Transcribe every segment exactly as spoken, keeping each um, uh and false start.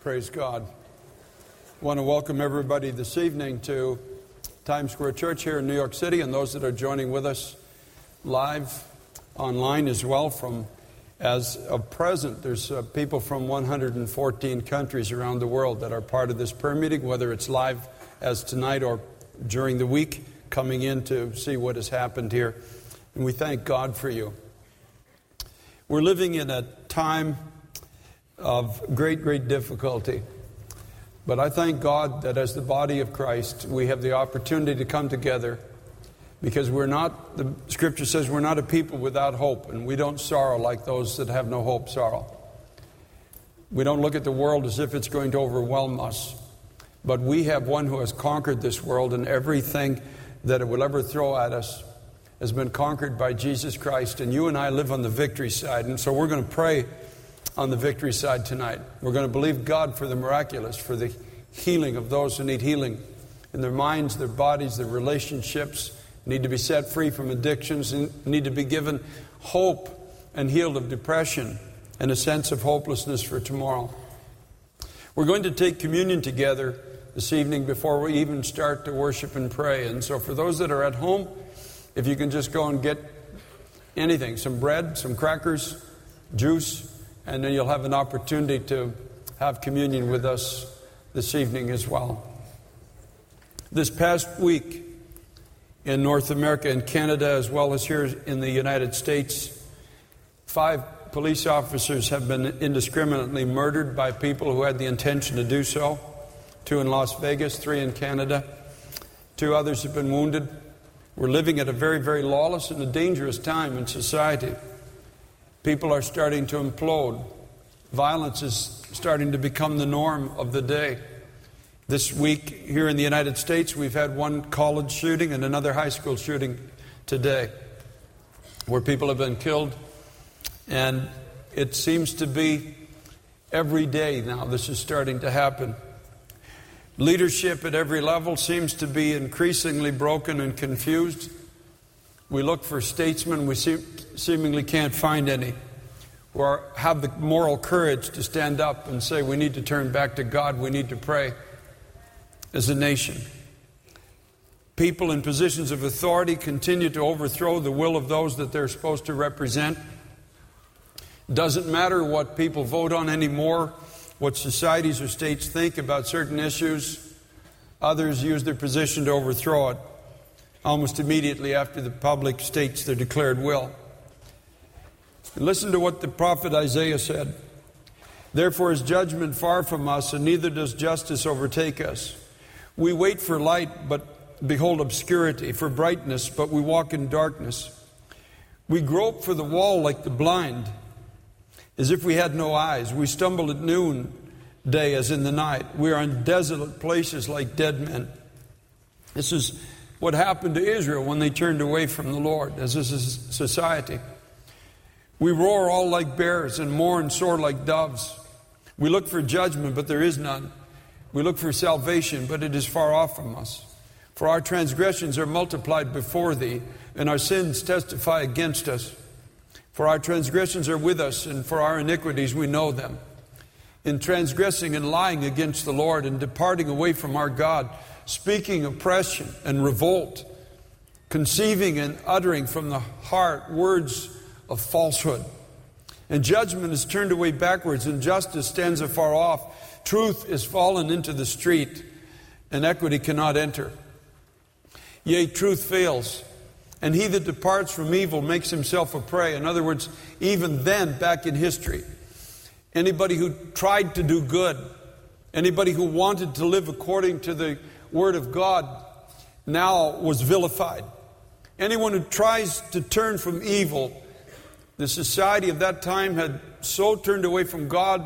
Praise God. I want to welcome everybody this evening to Times Square Church here in New York City, and those that are joining with us live online as well. From as of present, there's uh, people from one hundred fourteen countries around the world that are part of this prayer meeting, whether it's live as tonight or during the week, coming in to see what has happened here. And we thank God for you. We're living in a time of great, great difficulty. But I thank God that as the body of Christ, we have the opportunity to come together, because we're not, the Scripture says we're not a people without hope, and we don't sorrow like those that have no hope sorrow. We don't look at the world as if it's going to overwhelm us, but we have one who has conquered this world, and everything that it will ever throw at us has been conquered by Jesus Christ, and you and I live on the victory side. And so we're going to pray on the victory side tonight. We're going to believe God for the miraculous, for the healing of those who need healing in their minds, their bodies, their relationships, need to be set free from addictions, and need to be given hope and healed of depression and a sense of hopelessness for tomorrow. We're going to take communion together this evening before we even start to worship and pray. And so for those that are at home, if you can just go and get anything, some bread, some crackers, juice, and then you'll have an opportunity to have communion with us this evening as well. This past week in North America and Canada, as well as here in the United States, five police officers have been indiscriminately murdered by people who had the intention to do so. Two in Las Vegas, three in Canada. Two others have been wounded. We're living at a very, very lawless and a dangerous time in society. People are starting to implode. Violence is starting to become the norm of the day. This week here in the United States, we've had one college shooting and another high school shooting today, where people have been killed. And it seems to be every day now this is starting to happen. Leadership at every level seems to be increasingly broken and confused. We look for statesmen, we seem, seemingly can't find any, who are, have the moral courage to stand up and say we need to turn back to God, we need to pray as a nation. People in positions of authority continue to overthrow the will of those that they're supposed to represent. Doesn't matter what people vote on anymore, what societies or states think about certain issues. Others use their position to overthrow it almost immediately after the public states their declared will. And listen to what the prophet Isaiah said. Therefore is judgment far from us, and neither does justice overtake us. We wait for light, but behold obscurity, for brightness, but we walk in darkness. We grope for the wall like the blind, as if we had no eyes. We stumble at noon day as in the night. We are in desolate places like dead men. This is what happened to Israel when they turned away from the Lord as a society. We roar all like bears and mourn sore like doves. We look for judgment, but there is none. We look for salvation, but it is far off from us. For our transgressions are multiplied before thee, and our sins testify against us. For our transgressions are with us, and for our iniquities we know them. In transgressing and lying against the Lord, and departing away from our God, speaking oppression and revolt, conceiving and uttering from the heart words of falsehood. And judgment is turned away backwards, and justice stands afar off. Truth is fallen into the street, and equity cannot enter. Yea, truth fails, and he that departs from evil makes himself a prey. In other words, even then, back in history, anybody who tried to do good, anybody who wanted to live according to the Word of God, now was vilified. Anyone who tries to turn from evil, the society of that time had so turned away from God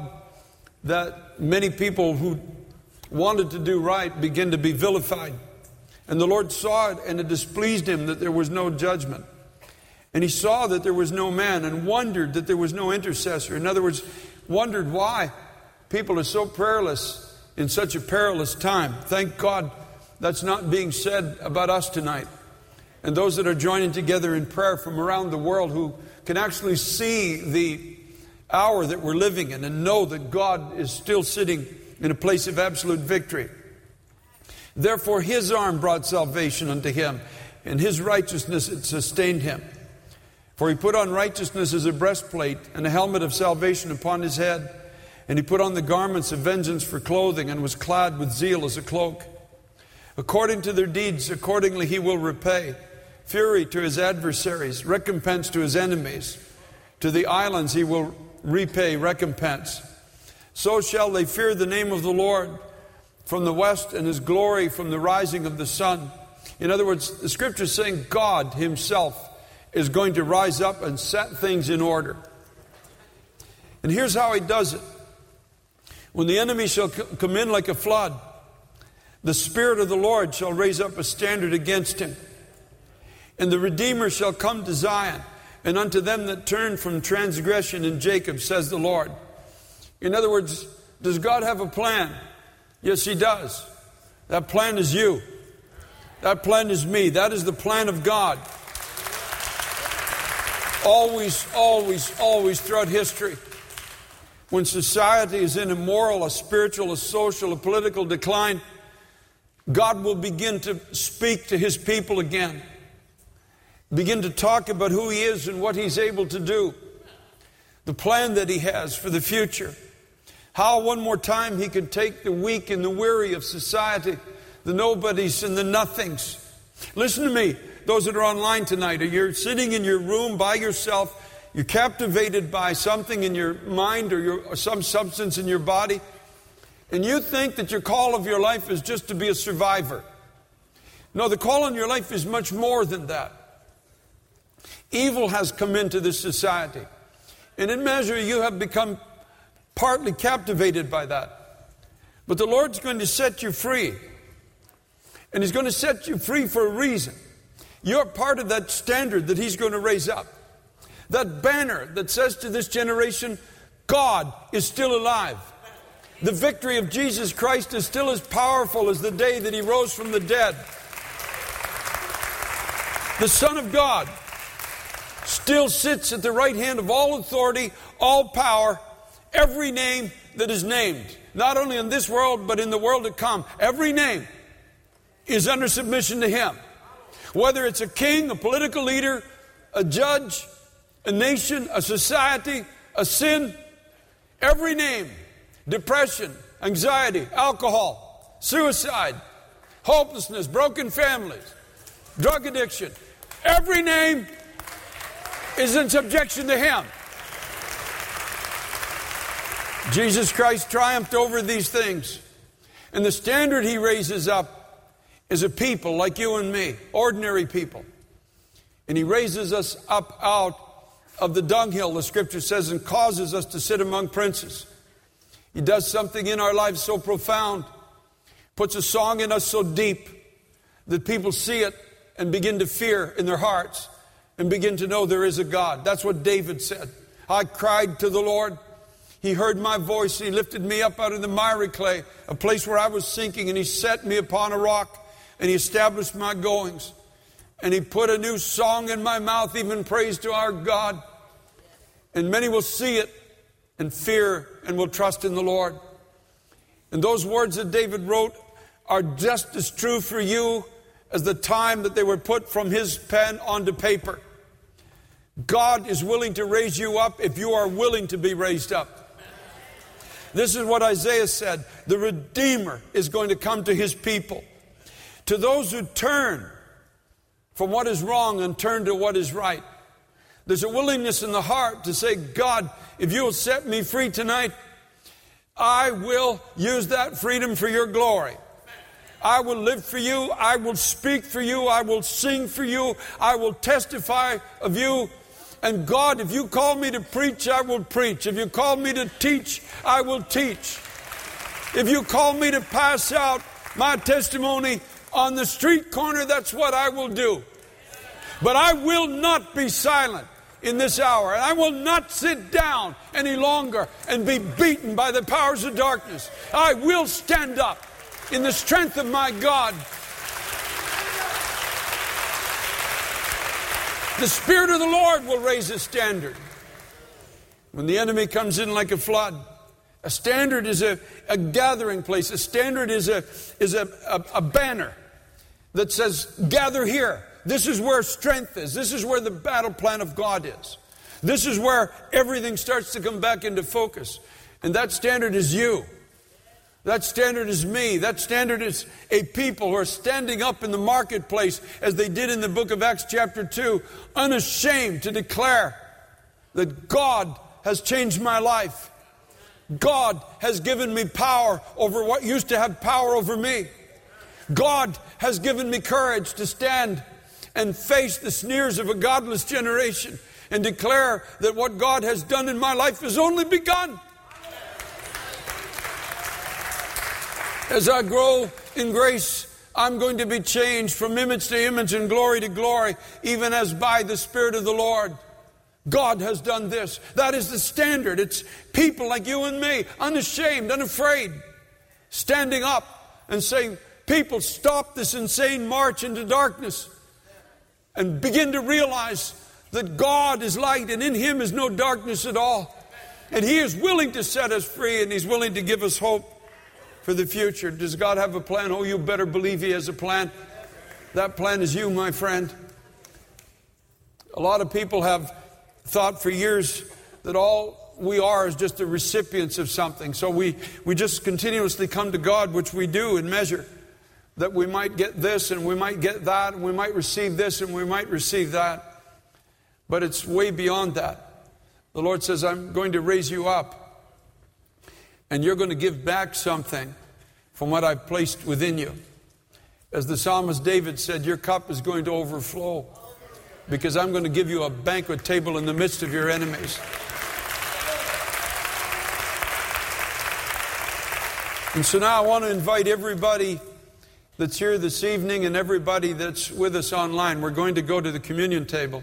that many people who wanted to do right began to be vilified. And the Lord saw it, and it displeased him that there was no judgment. And he saw that there was no man, and wondered that there was no intercessor. In other words, wondered why people are so prayerless in such a perilous time. Thank God that's not being said about us tonight. And those that are joining together in prayer from around the world, who can actually see the hour that we're living in and know that God is still sitting in a place of absolute victory. Therefore his arm brought salvation unto him, and his righteousness it sustained him. For he put on righteousness as a breastplate, and a helmet of salvation upon his head. And he put on the garments of vengeance for clothing, and was clad with zeal as a cloak. According to their deeds, accordingly he will repay. Fury to his adversaries, recompense to his enemies. To the islands he will repay recompense. So shall they fear the name of the Lord from the west, and his glory from the rising of the sun. In other words, the scripture is saying God himself is going to rise up and set things in order. And here's how he does it. When the enemy shall come in like a flood, the Spirit of the Lord shall raise up a standard against him. And the Redeemer shall come to Zion, and unto them that turn from transgression in Jacob, says the Lord. In other words, does God have a plan? Yes, he does. That plan is you. That plan is me. That is the plan of God. Always, always, always throughout history, when society is in a moral, a spiritual, a social, a political decline, God will begin to speak to his people again. Begin to talk about who he is and what he's able to do. The plan that he has for the future. How one more time he can take the weak and the weary of society, the nobodies and the nothings. Listen to me, those that are online tonight, or you're sitting in your room by yourself, you're captivated by something in your mind or, your, or some substance in your body, and you think that your call of your life is just to be a survivor. No, the call on your life is much more than that. Evil has come into this society, and in measure you have become partly captivated by that. But the Lord's going to set you free, and he's going to set you free for a reason. You're part of that standard that he's going to raise up. That banner that says to this generation, God is still alive. The victory of Jesus Christ is still as powerful as the day that he rose from the dead. The Son of God still sits at the right hand of all authority, all power, every name that is named. Not only in this world, but in the world to come. Every name is under submission to him. Whether it's a king, a political leader, a judge, a nation, a society, a sin, every name, depression, anxiety, alcohol, suicide, hopelessness, broken families, drug addiction, every name is in subjection to him. Jesus Christ triumphed over these things. And the standard he raises up is a people like you and me, ordinary people. And he raises us up out of the dunghill, the scripture says, and causes us to sit among princes. He does something in our lives so profound, puts a song in us so deep that people see it and begin to fear in their hearts and begin to know there is a God. That's what David said. I cried to the Lord. He heard my voice. He lifted me up out of the miry clay, a place where I was sinking, and he set me upon a rock, and he established my goings. And he put a new song in my mouth, even praise to our God. And many will see it and fear and will trust in the Lord. And those words that David wrote are just as true for you as the time that they were put from his pen onto paper. God is willing to raise you up if you are willing to be raised up. This is what Isaiah said. The Redeemer is going to come to his people. To those who turn from what is wrong and turn to what is right. There's a willingness in the heart to say, God, if you will set me free tonight, I will use that freedom for your glory. I will live for you. I will speak for you. I will sing for you. I will testify of you. And God, if you call me to preach, I will preach. If you call me to teach, I will teach. If you call me to pass out my testimony on the street corner, that's what I will do. But I will not be silent in this hour. And I will not sit down any longer and be beaten by the powers of darkness. I will stand up in the strength of my God. The Spirit of the Lord will raise a standard. When the enemy comes in like a flood, A standard is a, a gathering place. A standard is a is a, a, a banner that says, gather here. This is where strength is. This is where the battle plan of God is. This is where everything starts to come back into focus. And that standard is you. That standard is me. That standard is a people who are standing up in the marketplace, as they did in the book of Acts chapter two, unashamed to declare that God has changed my life. God has given me power over what used to have power over me. God has given me courage to stand and face the sneers of a godless generation and declare that what God has done in my life has only begun. As I grow in grace, I'm going to be changed from image to image and glory to glory, even as by the Spirit of the Lord. God has done this. That is the standard. It's people like you and me, unashamed, unafraid, standing up and saying, people, stop this insane march into darkness and begin to realize that God is light and in Him is no darkness at all. And He is willing to set us free, and He's willing to give us hope for the future. Does God have a plan? Oh, you better believe He has a plan. That plan is you, my friend. A lot of people have thought for years that all we are is just the recipients of something. So we, we just continuously come to God, which we do in measure, that we might get this and we might get that and we might receive this and we might receive that. But it's way beyond that. The Lord says, I'm going to raise you up. And you're going to give back something from what I've placed within you. As the psalmist David said, your cup is going to overflow, because I'm going to give you a banquet table in the midst of your enemies. And so now I want to invite everybody that's here this evening and everybody that's with us online. We're going to go to the communion table.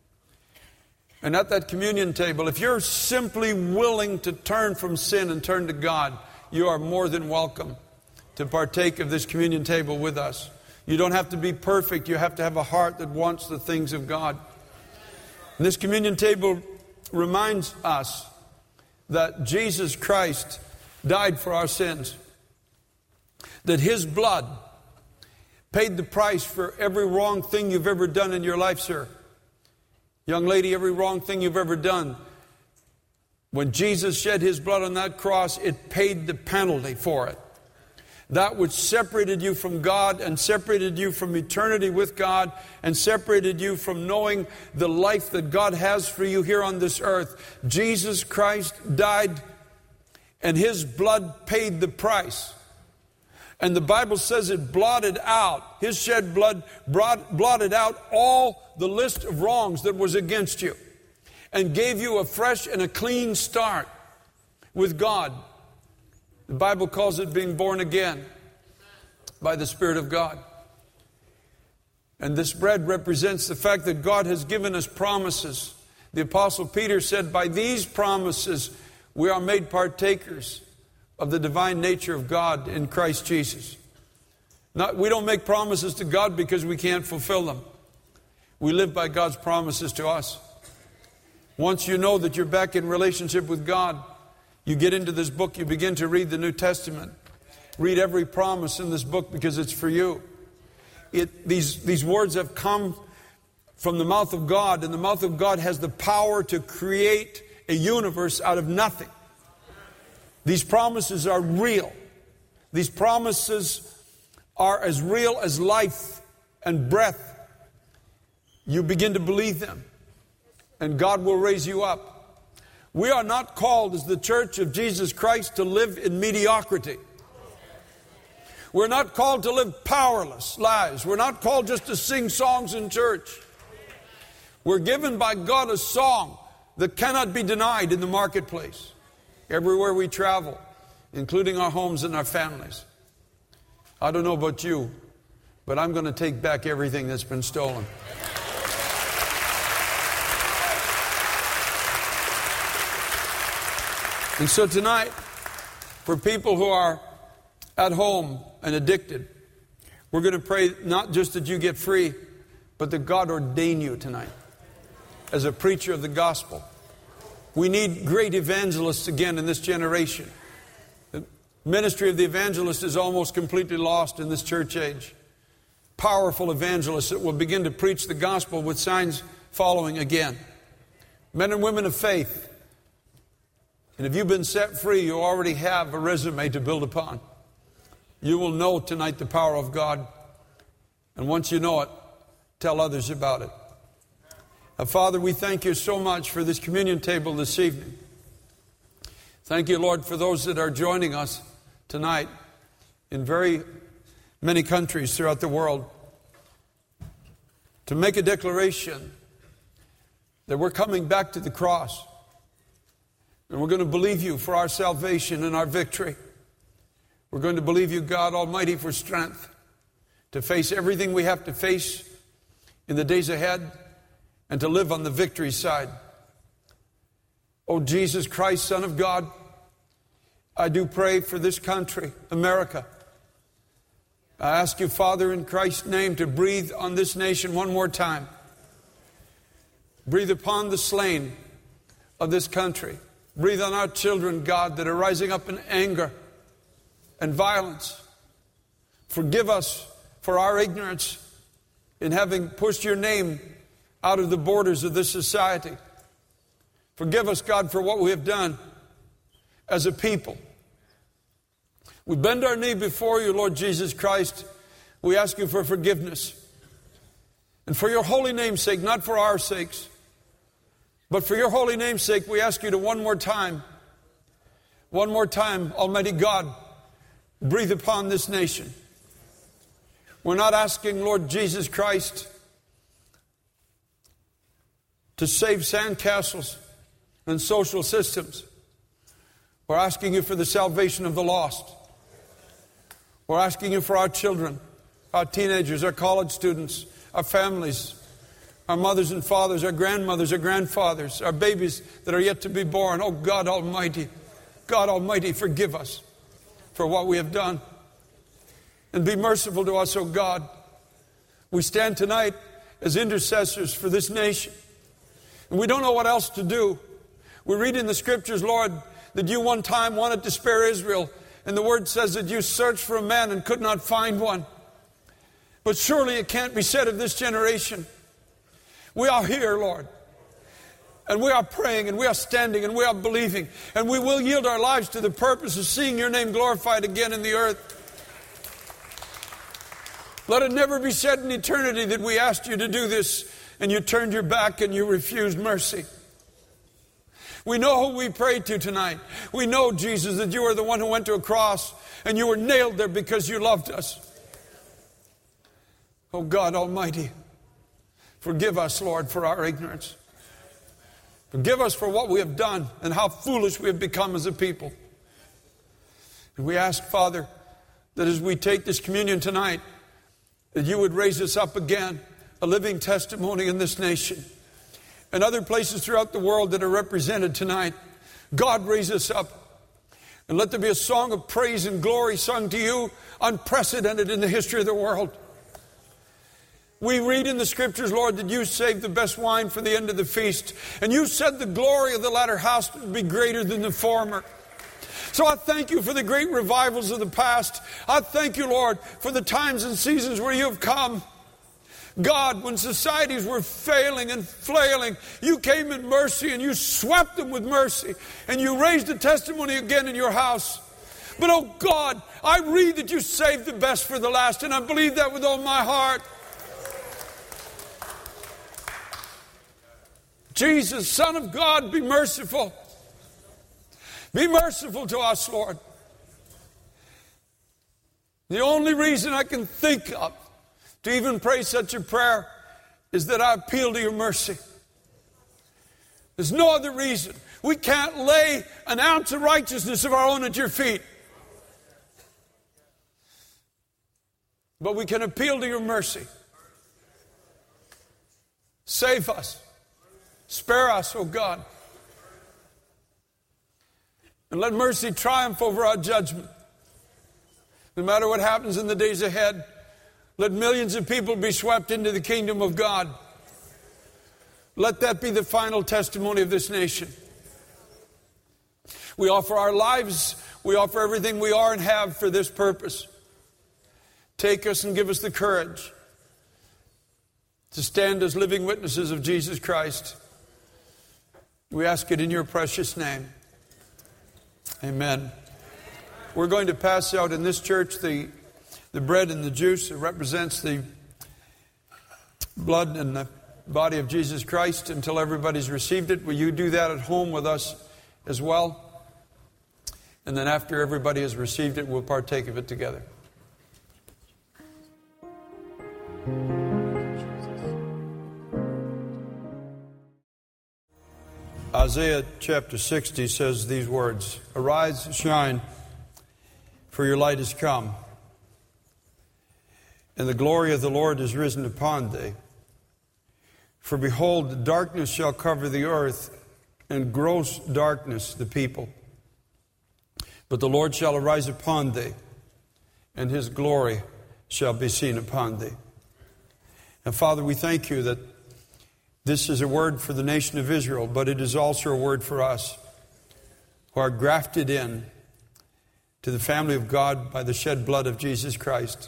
And at that communion table, if you're simply willing to turn from sin and turn to God, you are more than welcome to partake of this communion table with us. You don't have to be perfect. You have to have a heart that wants the things of God. And this communion table reminds us that Jesus Christ died for our sins, that His blood paid the price for every wrong thing you've ever done in your life, sir. Young lady, every wrong thing you've ever done. When Jesus shed His blood on that cross, it paid the penalty for it. That which separated you from God and separated you from eternity with God and separated you from knowing the life that God has for you here on this earth. Jesus Christ died and His blood paid the price. And the Bible says it blotted out, His shed blood blotted out all the list of wrongs that was against you and gave you a fresh and a clean start with God. The Bible calls it being born again by the Spirit of God. And this bread represents the fact that God has given us promises. The Apostle Peter said, by these promises we are made partakers of the divine nature of God in Christ Jesus. Not, we don't make promises to God because we can't fulfill them. We live by God's promises to us. Once you know that you're back in relationship with God, you get into this book, you begin to read the New Testament. Read every promise in this book because it's for you. It, these, these words have come from the mouth of God, and the mouth of God has the power to create a universe out of nothing. These promises are real. These promises are as real as life and breath. You begin to believe them, and God will raise you up. We are not called as the Church of Jesus Christ to live in mediocrity. We're not called to live powerless lives. We're not called just to sing songs in church. We're given by God a song that cannot be denied in the marketplace. Everywhere we travel, including our homes and our families. I don't know about you, but I'm going to take back everything that's been stolen. And so tonight, for people who are at home and addicted, we're going to pray not just that you get free, but that God ordain you tonight as a preacher of the gospel. We need great evangelists again in this generation. Ministry of the evangelist is almost completely lost in this church age. Powerful evangelists that will begin to preach the gospel with signs following again. Men and women of faith. And if you've been set free, you already have a resume to build upon. You will know tonight the power of God. And once you know it, tell others about it. Now, Father, we thank you so much for this communion table this evening. Thank you, Lord, for those that are joining us tonight in very many countries throughout the world to make a declaration that we're coming back to the cross and we're going to believe you for our salvation and our victory. We're going to believe you, God Almighty, for strength to face everything we have to face in the days ahead and to live on the victory side. Oh, Jesus Christ, Son of God, I do pray for this country, America. I ask you, Father, in Christ's name, to breathe on this nation one more time. Breathe upon the slain of this country. Breathe on our children, God, that are rising up in anger and violence. Forgive us for our ignorance in having pushed your name out of the borders of this society. Forgive us, God, for what we have done as a people. We bend our knee before you, Lord Jesus Christ. We ask you for forgiveness. And for your holy name's sake, not for our sakes, but for your holy name's sake, we ask you to one more time, one more time, Almighty God, breathe upon this nation. We're not asking, Lord Jesus Christ, to save sandcastles and social systems. We're asking you for the salvation of the lost. We're asking you for our children, our teenagers, our college students, our families, our mothers and fathers, our grandmothers, our grandfathers, our babies that are yet to be born. Oh, God Almighty, God Almighty, forgive us for what we have done. And be merciful to us, oh God. We stand tonight as intercessors for this nation. And we don't know what else to do. We read in the scriptures, Lord, that you one time wanted to spare Israel. And the word says that you searched for a man and could not find one. But surely it can't be said of this generation. We are here, Lord. And we are praying and we are standing and we are believing. And we will yield our lives to the purpose of seeing your name glorified again in the earth. Let it never be said in eternity that we asked you to do this and you turned your back and you refused mercy. We know who we prayed to tonight. We know, Jesus, that you are the one who went to a cross and you were nailed there because you loved us. Oh God Almighty, forgive us, Lord, for our ignorance. Forgive us for what we have done and how foolish we have become as a people. And we ask, Father, that as we take this communion tonight, that you would raise us up again, a living testimony in this nation and other places throughout the world that are represented tonight. God, raise us up and let there be a song of praise and glory sung to you, unprecedented in the history of the world. We read in the scriptures, Lord, that you saved the best wine for the end of the feast. And you said the glory of the latter house would be greater than the former. So I thank you for the great revivals of the past. I thank you, Lord, for the times and seasons where you have come. God, when societies were failing and flailing, you came in mercy and you swept them with mercy. And you raised a testimony again in your house. But oh God, I read that you saved the best for the last, and I believe that with all my heart. Jesus, Son of God, be merciful. Be merciful to us, Lord. The only reason I can think of to even pray such a prayer is that I appeal to your mercy. There's no other reason. We can't lay an ounce of righteousness of our own at your feet. But we can appeal to your mercy. Save us. Spare us, oh God. And let mercy triumph over our judgment. No matter what happens in the days ahead, let millions of people be swept into the kingdom of God. Let that be the final testimony of this nation. We offer our lives We offer everything we are and have for this purpose. Take us and give us the courage to stand as living witnesses of Jesus Christ. We ask it in your precious name. Amen. We're going to pass out in this church the, the bread and the juice that represents the blood and the body of Jesus Christ until everybody's received it. Will you do that at home with us as well? And then after everybody has received it, we'll partake of it together. Isaiah chapter sixty says these words, "Arise, shine, for your light is come, and the glory of the Lord is risen upon thee. For behold, darkness shall cover the earth, and gross darkness the people. But the Lord shall arise upon thee, and his glory shall be seen upon thee." And Father, we thank you that this is a word for the nation of Israel, but it is also a word for us who are grafted in to the family of God by the shed blood of Jesus Christ.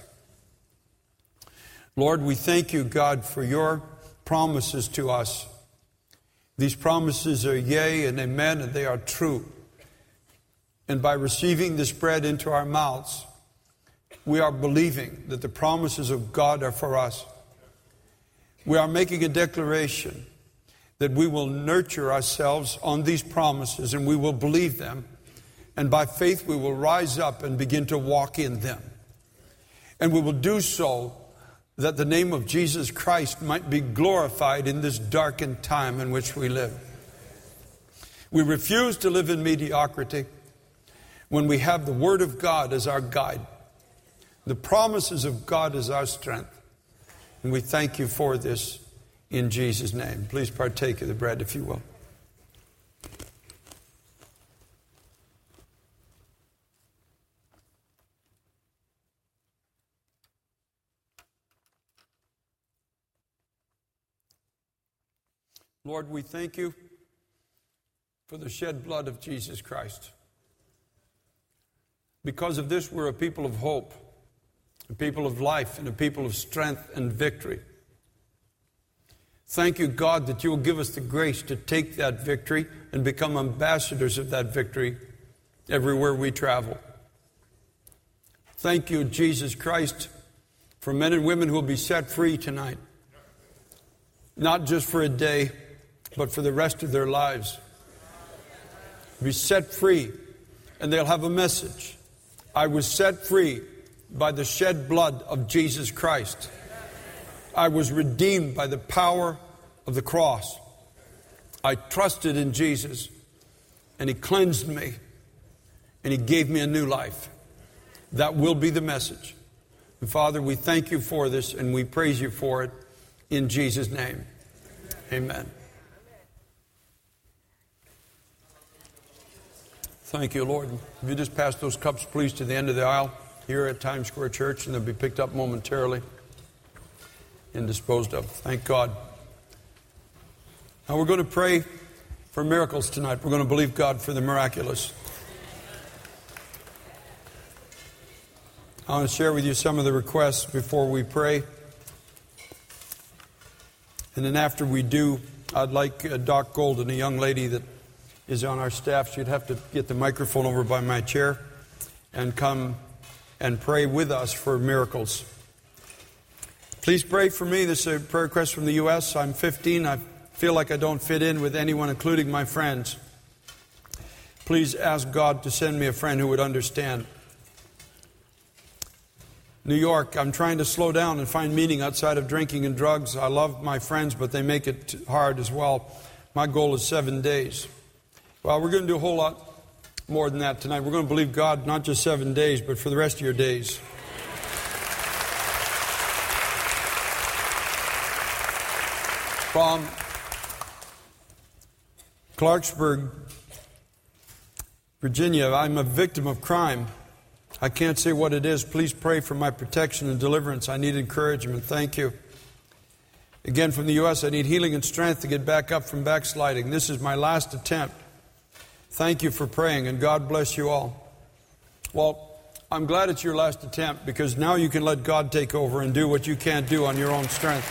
Lord, we thank you, God, for your promises to us. These promises are yea and amen, and they are true. And by receiving this bread into our mouths, we are believing that the promises of God are for us. We are making a declaration that we will nurture ourselves on these promises and we will believe them. And by faith we will rise up and begin to walk in them. And we will do so that the name of Jesus Christ might be glorified in this darkened time in which we live. We refuse to live in mediocrity when we have the Word of God as our guide, the promises of God as our strength. And we thank you for this in Jesus' name. Please partake of the bread if you will. Lord, we thank you for the shed blood of Jesus Christ. Because of this, we're a people of hope, a people of life, and a people of strength and victory. Thank you, God, that you will give us the grace to take that victory and become ambassadors of that victory everywhere we travel. Thank you, Jesus Christ, for men and women who will be set free tonight. Not just for a day, but for the rest of their lives. Be set free, and they'll have a message. I was set free by the shed blood of Jesus Christ. I was redeemed by the power of the cross. I trusted in Jesus, and He cleansed me, and He gave me a new life. That will be the message. And Father, we thank you for this, and we praise you for it in Jesus' name. Amen. Thank you, Lord. If you just pass those cups, please, to the end of the aisle here at Times Square Church, and they'll be picked up momentarily and disposed of. Thank God. Now we're going to pray for miracles tonight. We're going to believe God for the miraculous. I want to share with you some of the requests before we pray. And then after we do, I'd like uh, Doc Golden, a young lady that is on our staff. She'd have to get the microphone over by my chair and come and pray with us for miracles. Please pray for me. This is a prayer request from the U S I'm fifteen. I feel like I don't fit in with anyone, including my friends. Please ask God to send me a friend who would understand. New York, I'm trying to slow down and find meaning outside of drinking and drugs. I love my friends, but they make it hard as well. My goal is seven days. Well, we're going to do a whole lot more than that tonight. We're going to believe God not just seven days, but for the rest of your days. From Clarksburg, Virginia, I'm a victim of crime. I can't say what it is. Please pray for my protection and deliverance. I need encouragement. Thank you. Again, from the U S, I need healing and strength to get back up from backsliding. This is my last attempt. Thank you for praying, and God bless you all. Well, I'm glad it's your last attempt, because now you can let God take over and do what you can't do on your own strength.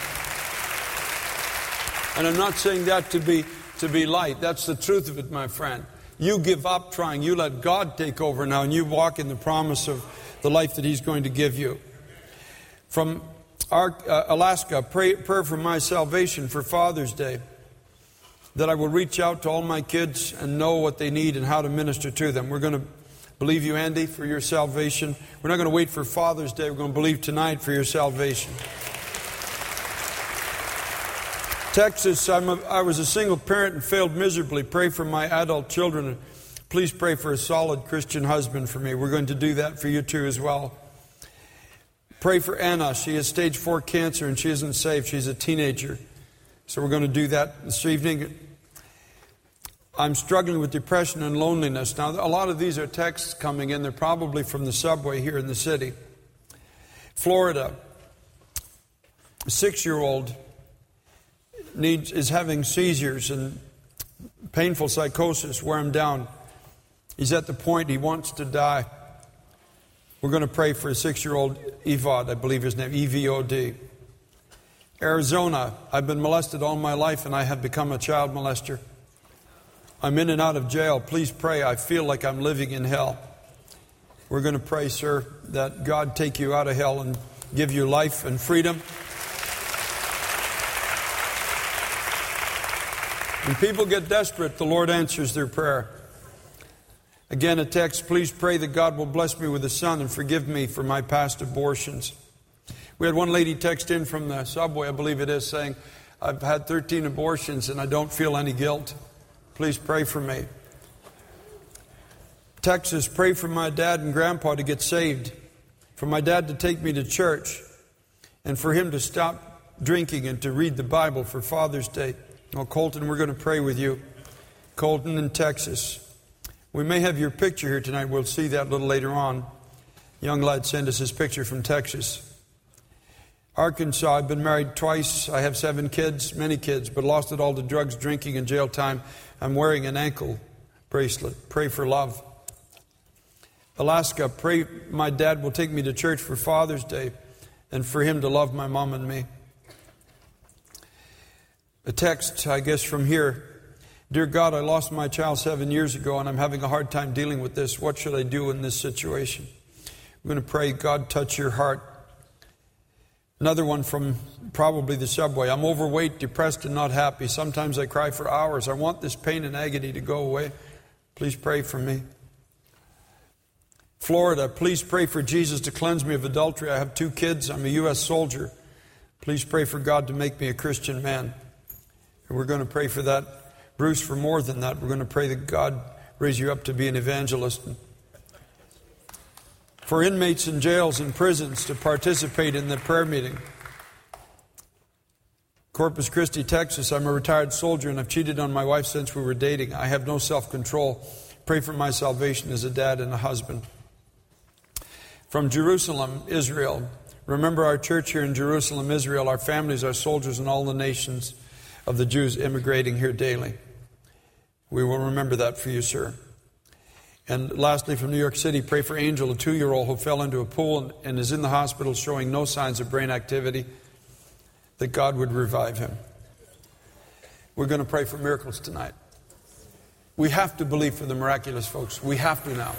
And I'm not saying that to be to be light. That's the truth of it, my friend. You give up trying. You let God take over now, and you walk in the promise of the life that He's going to give you. From our, uh, Alaska, pray, prayer for my salvation for Father's Day, that I will reach out to all my kids and know what they need and how to minister to them. We're going to believe you, Andy, for your salvation. We're not going to wait for Father's Day. We're going to believe tonight for your salvation. Texas, I'm a, I was a single parent and failed miserably. Pray for my adult children. Please pray for a solid Christian husband for me. We're going to do that for you too as well. Pray for Anna. She has stage four cancer and she isn't saved. She's a teenager. So we're going to do that this evening. I'm struggling with depression and loneliness. Now, a lot of these are texts coming in. They're probably from the subway here in the city. Florida, a six-year-old needs is having seizures and painful psychosis wear him down. He's at the point he wants to die. We're going to pray for a six-year-old Evod, I believe his name, E V O D. Arizona, I've been molested all my life and I have become a child molester. I'm in and out of jail. Please pray. I feel like I'm living in hell. We're going to pray, sir, that God take you out of hell and give you life and freedom. When people get desperate, the Lord answers their prayer. Again, a text, please pray that God will bless me with a son and forgive me for my past abortions. We had one lady text in from the subway, I believe it is, saying, I've had thirteen abortions and I don't feel any guilt. Please pray for me. Texas, pray for my dad and grandpa to get saved, for my dad to take me to church, and for him to stop drinking and to read the Bible for Father's Day. Well, Colton, we're going to pray with you. Colton in Texas. We may have your picture here tonight. We'll see that a little later on. Young lad sent us his picture from Texas. Arkansas, I've been married twice. I have seven kids, many kids, but lost it all to drugs, drinking, and jail time. I'm wearing an ankle bracelet. Pray for love. Alaska, pray my dad will take me to church for Father's Day and for him to love my mom and me. A text, I guess, from here. Dear God, I lost my child seven years ago and I'm having a hard time dealing with this. What should I do in this situation? I'm going to pray, God, touch your heart. Another one from probably the subway. I'm overweight, depressed, and not happy. Sometimes I cry for hours. I want this pain and agony to go away. Please pray for me. Florida, please pray for Jesus to cleanse me of adultery. I have two kids. I'm a U S soldier. Please pray for God to make me a Christian man. And we're going to pray for that. Bruce, for more than that, we're going to pray that God raise you up to be an evangelist. For inmates in jails and prisons to participate in the prayer meeting. Corpus Christi, Texas, I'm a retired soldier and I've cheated on my wife since we were dating. I have no self-control. Pray for my salvation as a dad and a husband. From Jerusalem, Israel, remember our church here in Jerusalem, Israel, our families, our soldiers, and all the nations of the Jews immigrating here daily. We will remember that for you, sir. And lastly, from New York City, pray for Angel, a two-year-old who fell into a pool and is in the hospital showing no signs of brain activity, that God would revive him. We're going to pray for miracles tonight. We have to believe for the miraculous, folks. We have to now.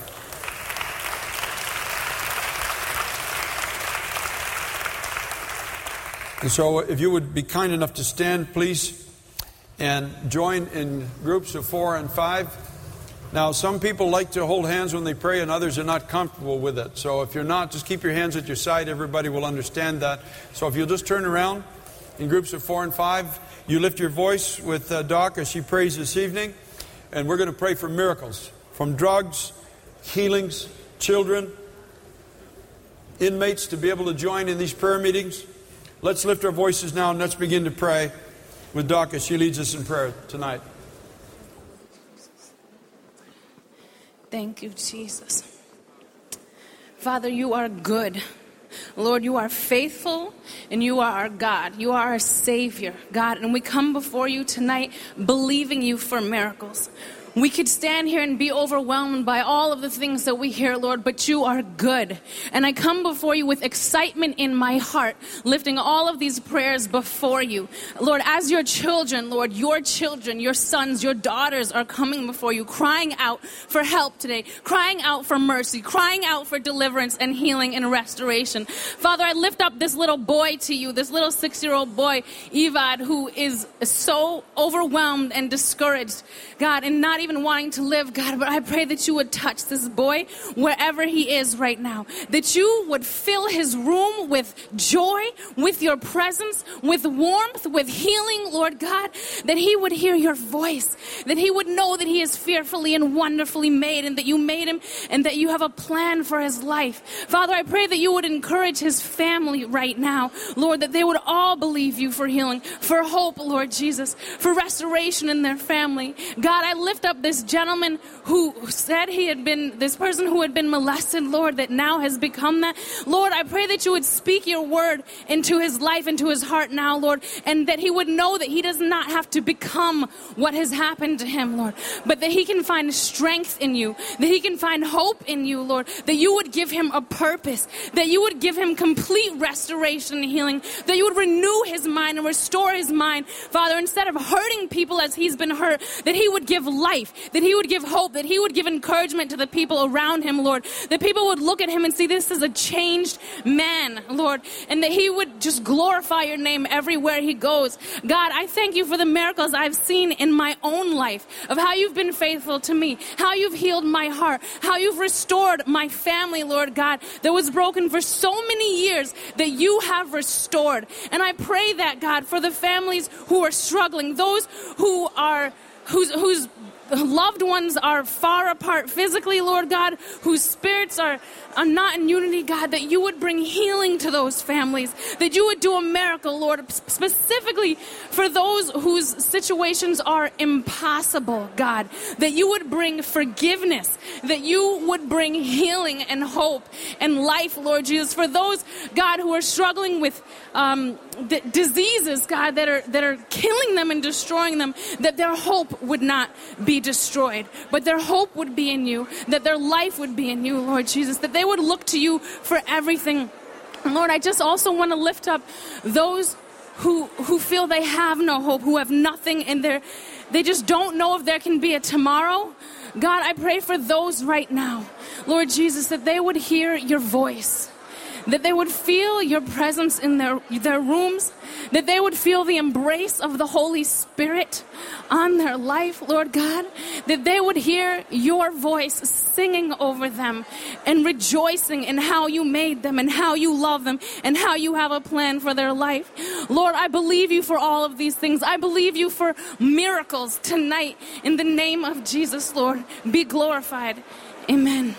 And so if you would be kind enough to stand, please, and join in groups of four and five. Now, some people like to hold hands when they pray and others are not comfortable with it. So if you're not, just keep your hands at your side. Everybody will understand that. So if you'll just turn around in groups of four and five, you lift your voice with uh, Doc as she prays this evening. And we're going to pray for miracles from drugs, healings, children, inmates to be able to join in these prayer meetings. Let's lift our voices now and let's begin to pray with Doc as she leads us in prayer tonight. Thank you, Jesus. Father, you are good. Lord, you are faithful and you are our God. You are our Savior, God. And we come before you tonight believing you for miracles. We could stand here and be overwhelmed by all of the things that we hear, Lord, but you are good. And I come before you with excitement in my heart, lifting all of these prayers before you. Lord, as your children, Lord, your children, your sons, your daughters are coming before you, crying out for help today, crying out for mercy, crying out for deliverance and healing and restoration. Father, I lift up this little boy to you, this little six-year-old boy, Evad, who is so overwhelmed and discouraged, God, and not even wanting to live, God, but I pray that you would touch this boy wherever he is right now, that you would fill his room with joy, with your presence, with warmth, with healing, Lord God, that he would hear your voice, that he would know that he is fearfully and wonderfully made, and that you made him, and that you have a plan for his life. Father, I pray that you would encourage his family right now, Lord, that they would all believe you for healing, for hope, Lord Jesus, for restoration in their family. God, I lift up this gentleman who said he had been, this person who had been molested, Lord, that now has become that. Lord, I pray that you would speak your word into his life, into his heart now, Lord, and that he would know that he does not have to become what has happened to him, Lord, but that he can find strength in you, that he can find hope in you, Lord, that you would give him a purpose, that you would give him complete restoration and healing, that you would renew his mind and restore his mind, Father, instead of hurting people as he's been hurt, that he would give life, that he would give hope, that he would give encouragement to the people around him, Lord, that people would look at him and see this is a changed man, Lord, and that he would just glorify your name everywhere he goes. God, I thank you for the miracles I've seen in my own life, of how you've been faithful to me, how you've healed my heart, how you've restored my family, Lord God, that was broken for so many years, that you have restored. And I pray that, God, for the families who are struggling, those who are, whose, whose loved ones are far apart physically, Lord God, whose spirits are, are not in unity, God, that you would bring healing to those families, that you would do a miracle, Lord, specifically for those whose situations are impossible, God, that you would bring forgiveness, that you would bring healing and hope and life, Lord Jesus, for those, God, who are struggling with um, d- diseases, God, that are that are killing them and destroying them, that their hope would not be destroyed, but their hope would be in you, that their life would be in you, Lord Jesus, that they would look to you for everything. And Lord, I just also want to lift up those who who feel they have no hope, who have nothing, and they're they just don't know if there can be a tomorrow. God, I pray for those right now, Lord Jesus, that they would hear your voice, that they would feel your presence in their, their rooms, that they would feel the embrace of the Holy Spirit on their life, Lord God, that they would hear your voice singing over them and rejoicing in how you made them and how you love them and how you have a plan for their life. Lord, I believe you for all of these things. I believe you for miracles tonight. In the name of Jesus, Lord, be glorified. Amen.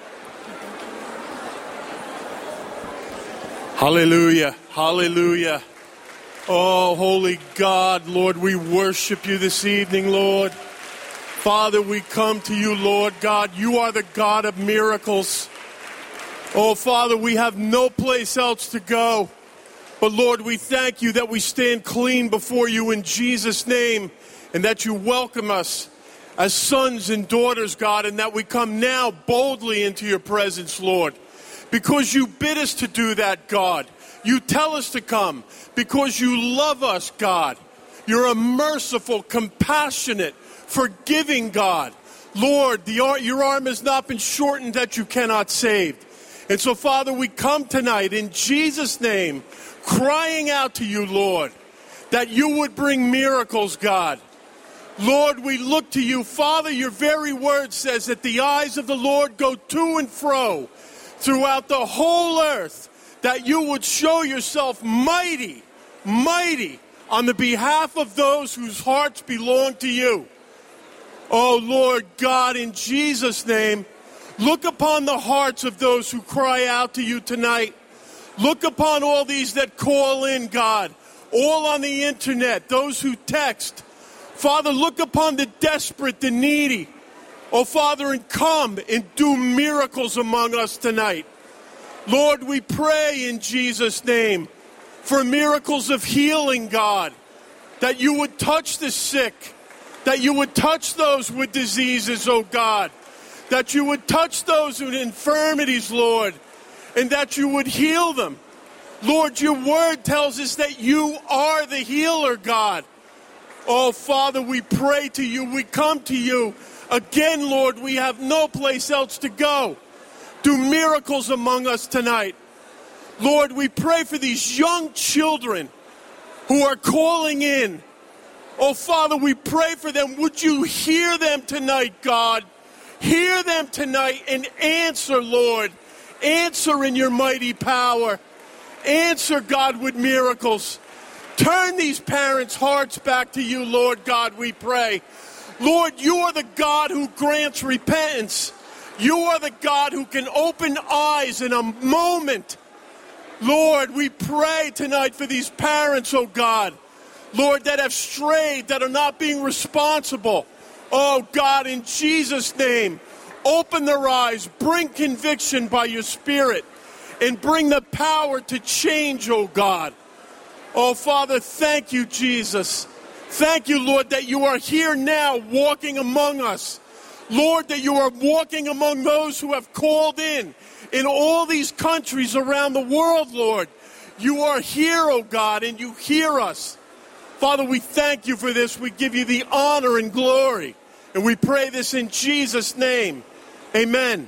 Hallelujah, hallelujah. Oh, holy God, Lord, we worship you this evening, Lord. Father, we come to you, Lord God. You are the God of miracles. Oh, Father, we have no place else to go. But, Lord, we thank you that we stand clean before you in Jesus' name, and that you welcome us as sons and daughters, God, and that we come now boldly into your presence, Lord. Because you bid us to do that, God. You tell us to come because you love us, God. You're a merciful, compassionate, forgiving God. Lord, the, your arm has not been shortened that you cannot save. And so, Father, we come tonight in Jesus' name, crying out to you, Lord, that you would bring miracles, God. Lord, we look to you. Father, your very word says that the eyes of the Lord go to and fro throughout the whole earth, that you would show yourself mighty, mighty on the behalf of those whose hearts belong to you. Oh, Lord God, in Jesus' name, look upon the hearts of those who cry out to you tonight. Look upon all these that call in, God, all on the internet, those who text. Father, look upon the desperate, the needy. Oh, Father, and come and do miracles among us tonight. Lord, we pray in Jesus' name for miracles of healing, God, that you would touch the sick, that you would touch those with diseases, oh God, that you would touch those with infirmities, Lord, and that you would heal them. Lord, your word tells us that you are the healer, God. Oh, Father, we pray to you. We come to you. Again, Lord, we have no place else to go. Do miracles among us tonight. Lord, we pray for these young children who are calling in. Oh, Father, we pray for them. Would you hear them tonight, God? Hear them tonight and answer, Lord. Answer in your mighty power. Answer, God, with miracles. Turn these parents' hearts back to you, Lord God, we pray. Lord, you are the God who grants repentance. You are the God who can open eyes in a moment. Lord, we pray tonight for these parents, oh God, Lord, that have strayed, that are not being responsible. Oh God, in Jesus' name, open their eyes, bring conviction by your Spirit, and bring the power to change, oh God. Oh Father, thank you, Jesus. Thank you, Lord, that you are here now walking among us. Lord, that you are walking among those who have called in, in all these countries around the world, Lord. You are here, oh God, and you hear us. Father, we thank you for this. We give you the honor and glory. And we pray this in Jesus' name. Amen.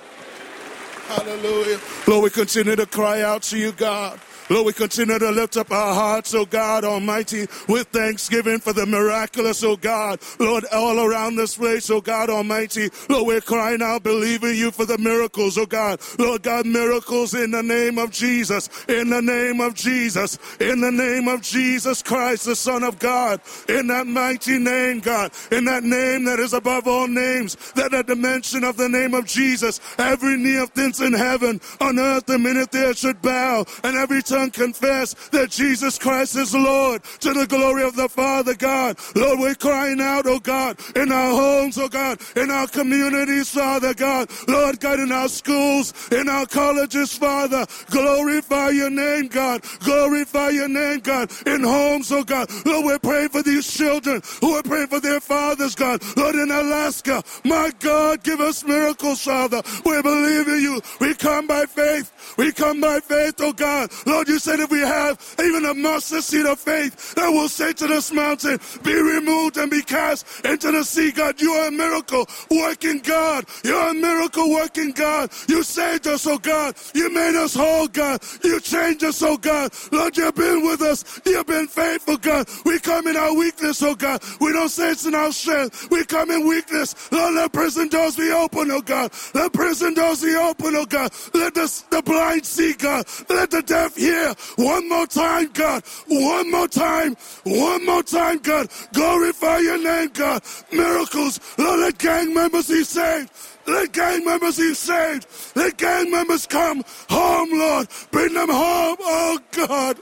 Hallelujah. Lord, we continue to cry out to you, God. Lord, we continue to lift up our hearts, oh God Almighty, with thanksgiving for the miraculous, oh God. Lord, all around this place, oh God Almighty. Lord, we're crying out, believing you for the miracles, oh God. Lord God, miracles in the name of Jesus, in the name of Jesus, in the name of Jesus Christ, the Son of God, in that mighty name, God, in that name that is above all names, that at the mention of the name of Jesus, every knee of things in heaven, on earth, the minute there should bow, and every tongue confess that Jesus Christ is Lord, to the glory of the Father, God. Lord, we're crying out, oh God, in our homes, oh God, in our communities, Father God. Lord God, in our schools, in our colleges, Father. Glorify your name, God. Glorify your name, God. In homes, oh God. Lord, we're praying for these children who are praying for their fathers, God. Lord, in Alaska, my God, give us miracles, Father. We believe in you. We come by faith. We come by faith, oh God. Lord, you said if we have even a mustard seed of faith, that will say to this mountain, be removed and be cast into the sea, God. You are a miracle working God. You're a miracle working God. You saved us, oh God. You made us whole, God. You changed us, oh God. Lord, you've been with us. You've been faithful, God. We come in our weakness, oh God. We don't say it's in our strength. We come in weakness. Lord, let prison doors be open, oh God. Let prison doors be open, oh God. Let the, the blind see, God. Let the deaf hear. One more time, God. One more time. One more time, God. Glorify your name, God. Miracles. Lord, let gang members be saved. Let gang members be saved. Let gang members come home, Lord. Bring them home. Oh, God.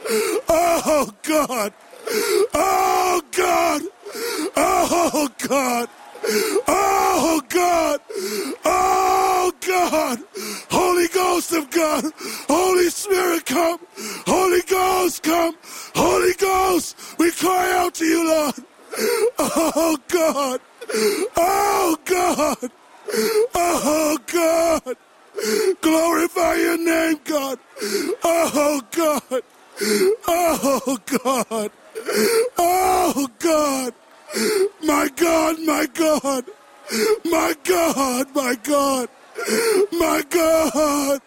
Oh, God. Oh, God. Oh, God. Oh, God. Oh, God. Holy Ghost of God. Holy Spirit, come. Holy Ghost, come. Holy Ghost, we cry out to you, Lord. Oh, God. Oh, God. Oh, God. Glorify your name, God. Oh, God. Oh, God. Oh, God. My God, my God. My God, my God. My God.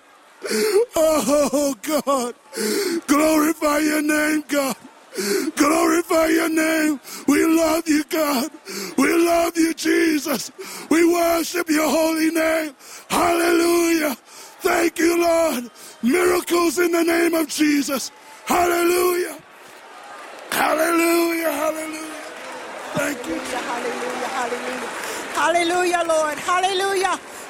Oh, God. Glorify your name, God. Glorify your name. We love you, God. We love you, Jesus. We worship your holy name. Hallelujah. Thank you, Lord. Miracles in the name of Jesus. Hallelujah. Hallelujah. Hallelujah. Thank you. Hallelujah. Hallelujah. Hallelujah, Lord. Hallelujah.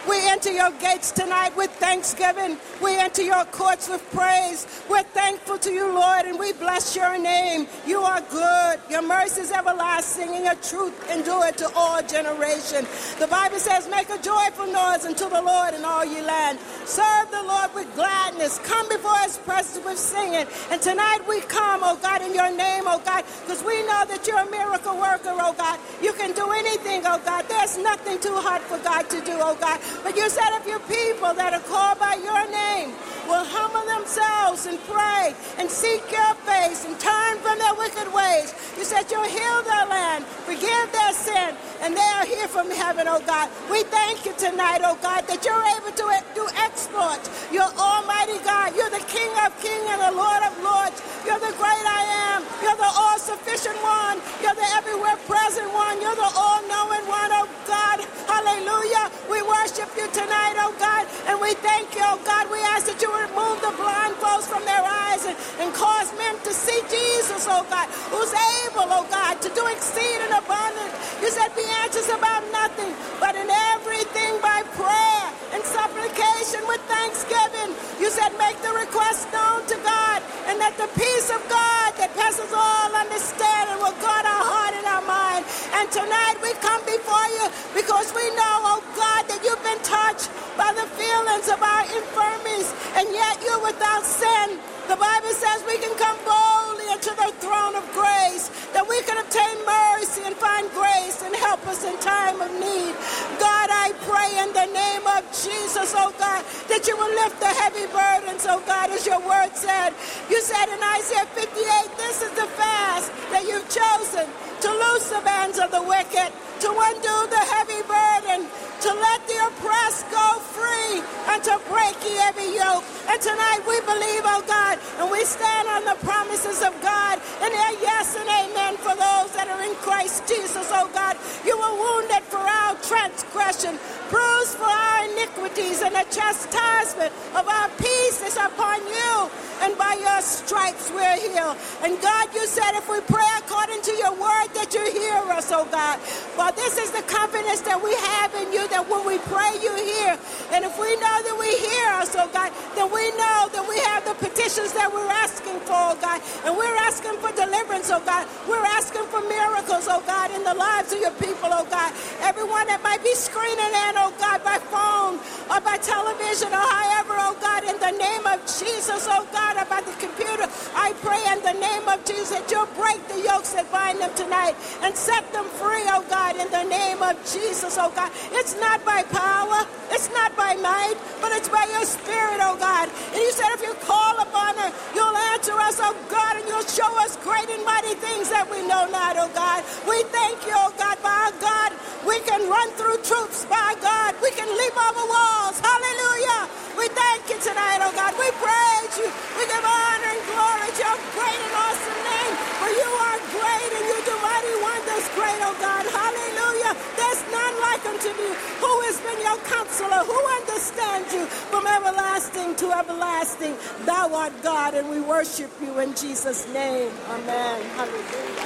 We enter your gates tonight with thanksgiving. We enter your courts with praise. We're thankful to you, Lord, and we bless your name. You are good. Your mercy is everlasting, and your truth endure to all generations. The Bible says, make a joyful noise unto the Lord in all ye land. Serve the Lord with gladness. Come before his presence with singing. And tonight we come, oh God, in your name, oh God, because we know that you're a miracle worker, oh God. You can do anything, oh God. There's nothing too hard for God to do, oh God. But you said if your people that are called by your name will humble themselves and pray and seek your face and turn from their wicked ways, you said you'll heal their land, forgive their sin, and they'll hear from heaven, oh God. We thank you tonight, oh God, that you're able to do exploits. You're Almighty God. You're the King of kings and the Lord of lords. You're the great I am. You're the all-sufficient one. You're the everywhere present one. You're the all-knowing one, oh God. Hallelujah. We worship you tonight, oh God, and we thank you, oh God. We ask that you remove the blindfolds from their eyes and, and cause men to see Jesus, oh God, who's able, oh God, to do exceeding abundant. You said be anxious about nothing, but in everything by prayer and supplication with thanksgiving. You said make the request known to God, and that the peace of God that passes all understanding will guard our heart and our mind. And tonight we come before you because we know, oh God, that you've been touched by the feelings of our infirmities, and yet you're without sin. The Bible says we can come boldly into the throne of grace, that we can obtain mercy and find grace and help us in time of need. God, I pray in the name of Jesus, oh God, that you will lift the heavy burdens, oh God, as your word said. You said in Isaiah fifty-eight, this is the fast that you've chosen, to loose the bands of the wicked, to undo the heavy burden, to let the oppressed go free, and to break ye every yoke. And tonight we believe, oh God, and we stand on the promises of God, and they're yes and amen for those that are in Christ Jesus, oh God. You were wounded for our transgression, bruised for our iniquities, and the chastisement of our peace is upon you, and by your stripes we're healed. And God, you said if we pray according to your word, that you hear us, oh God. For this is the confidence that we have in you, that when we pray, you hear. And if we know that we hear us, oh God, then we know that we have the petitions that we're asking for, oh God. And we're asking for deliverance, oh God. We're asking for miracles, oh God, in the lives of your people, oh God. Everyone that might be screening in, oh God, by phone or by television or however, oh God, in the name of Jesus, oh God, or by the computer, I pray in the name of Jesus that you'll break the yokes that bind them tonight and set them free, oh God, in the name of Jesus, oh God. It's not by power, it's not by might, but it's by your spirit, oh God. And you said if you call upon her, you'll answer us, oh God, and you'll show us great and mighty things that we know not, oh God. We thank you, oh God, by our God, we can run through troops, by God, we can leap over walls, hallelujah. We thank you tonight, oh God. We praise you. We give honor and glory to your great and awesome name. For you are great and you do mighty wonders great, oh God. Hallelujah. There's none like unto you. Who has been your counselor? Who understands you from everlasting to everlasting? Thou art God, and we worship you in Jesus' name. Amen. Hallelujah.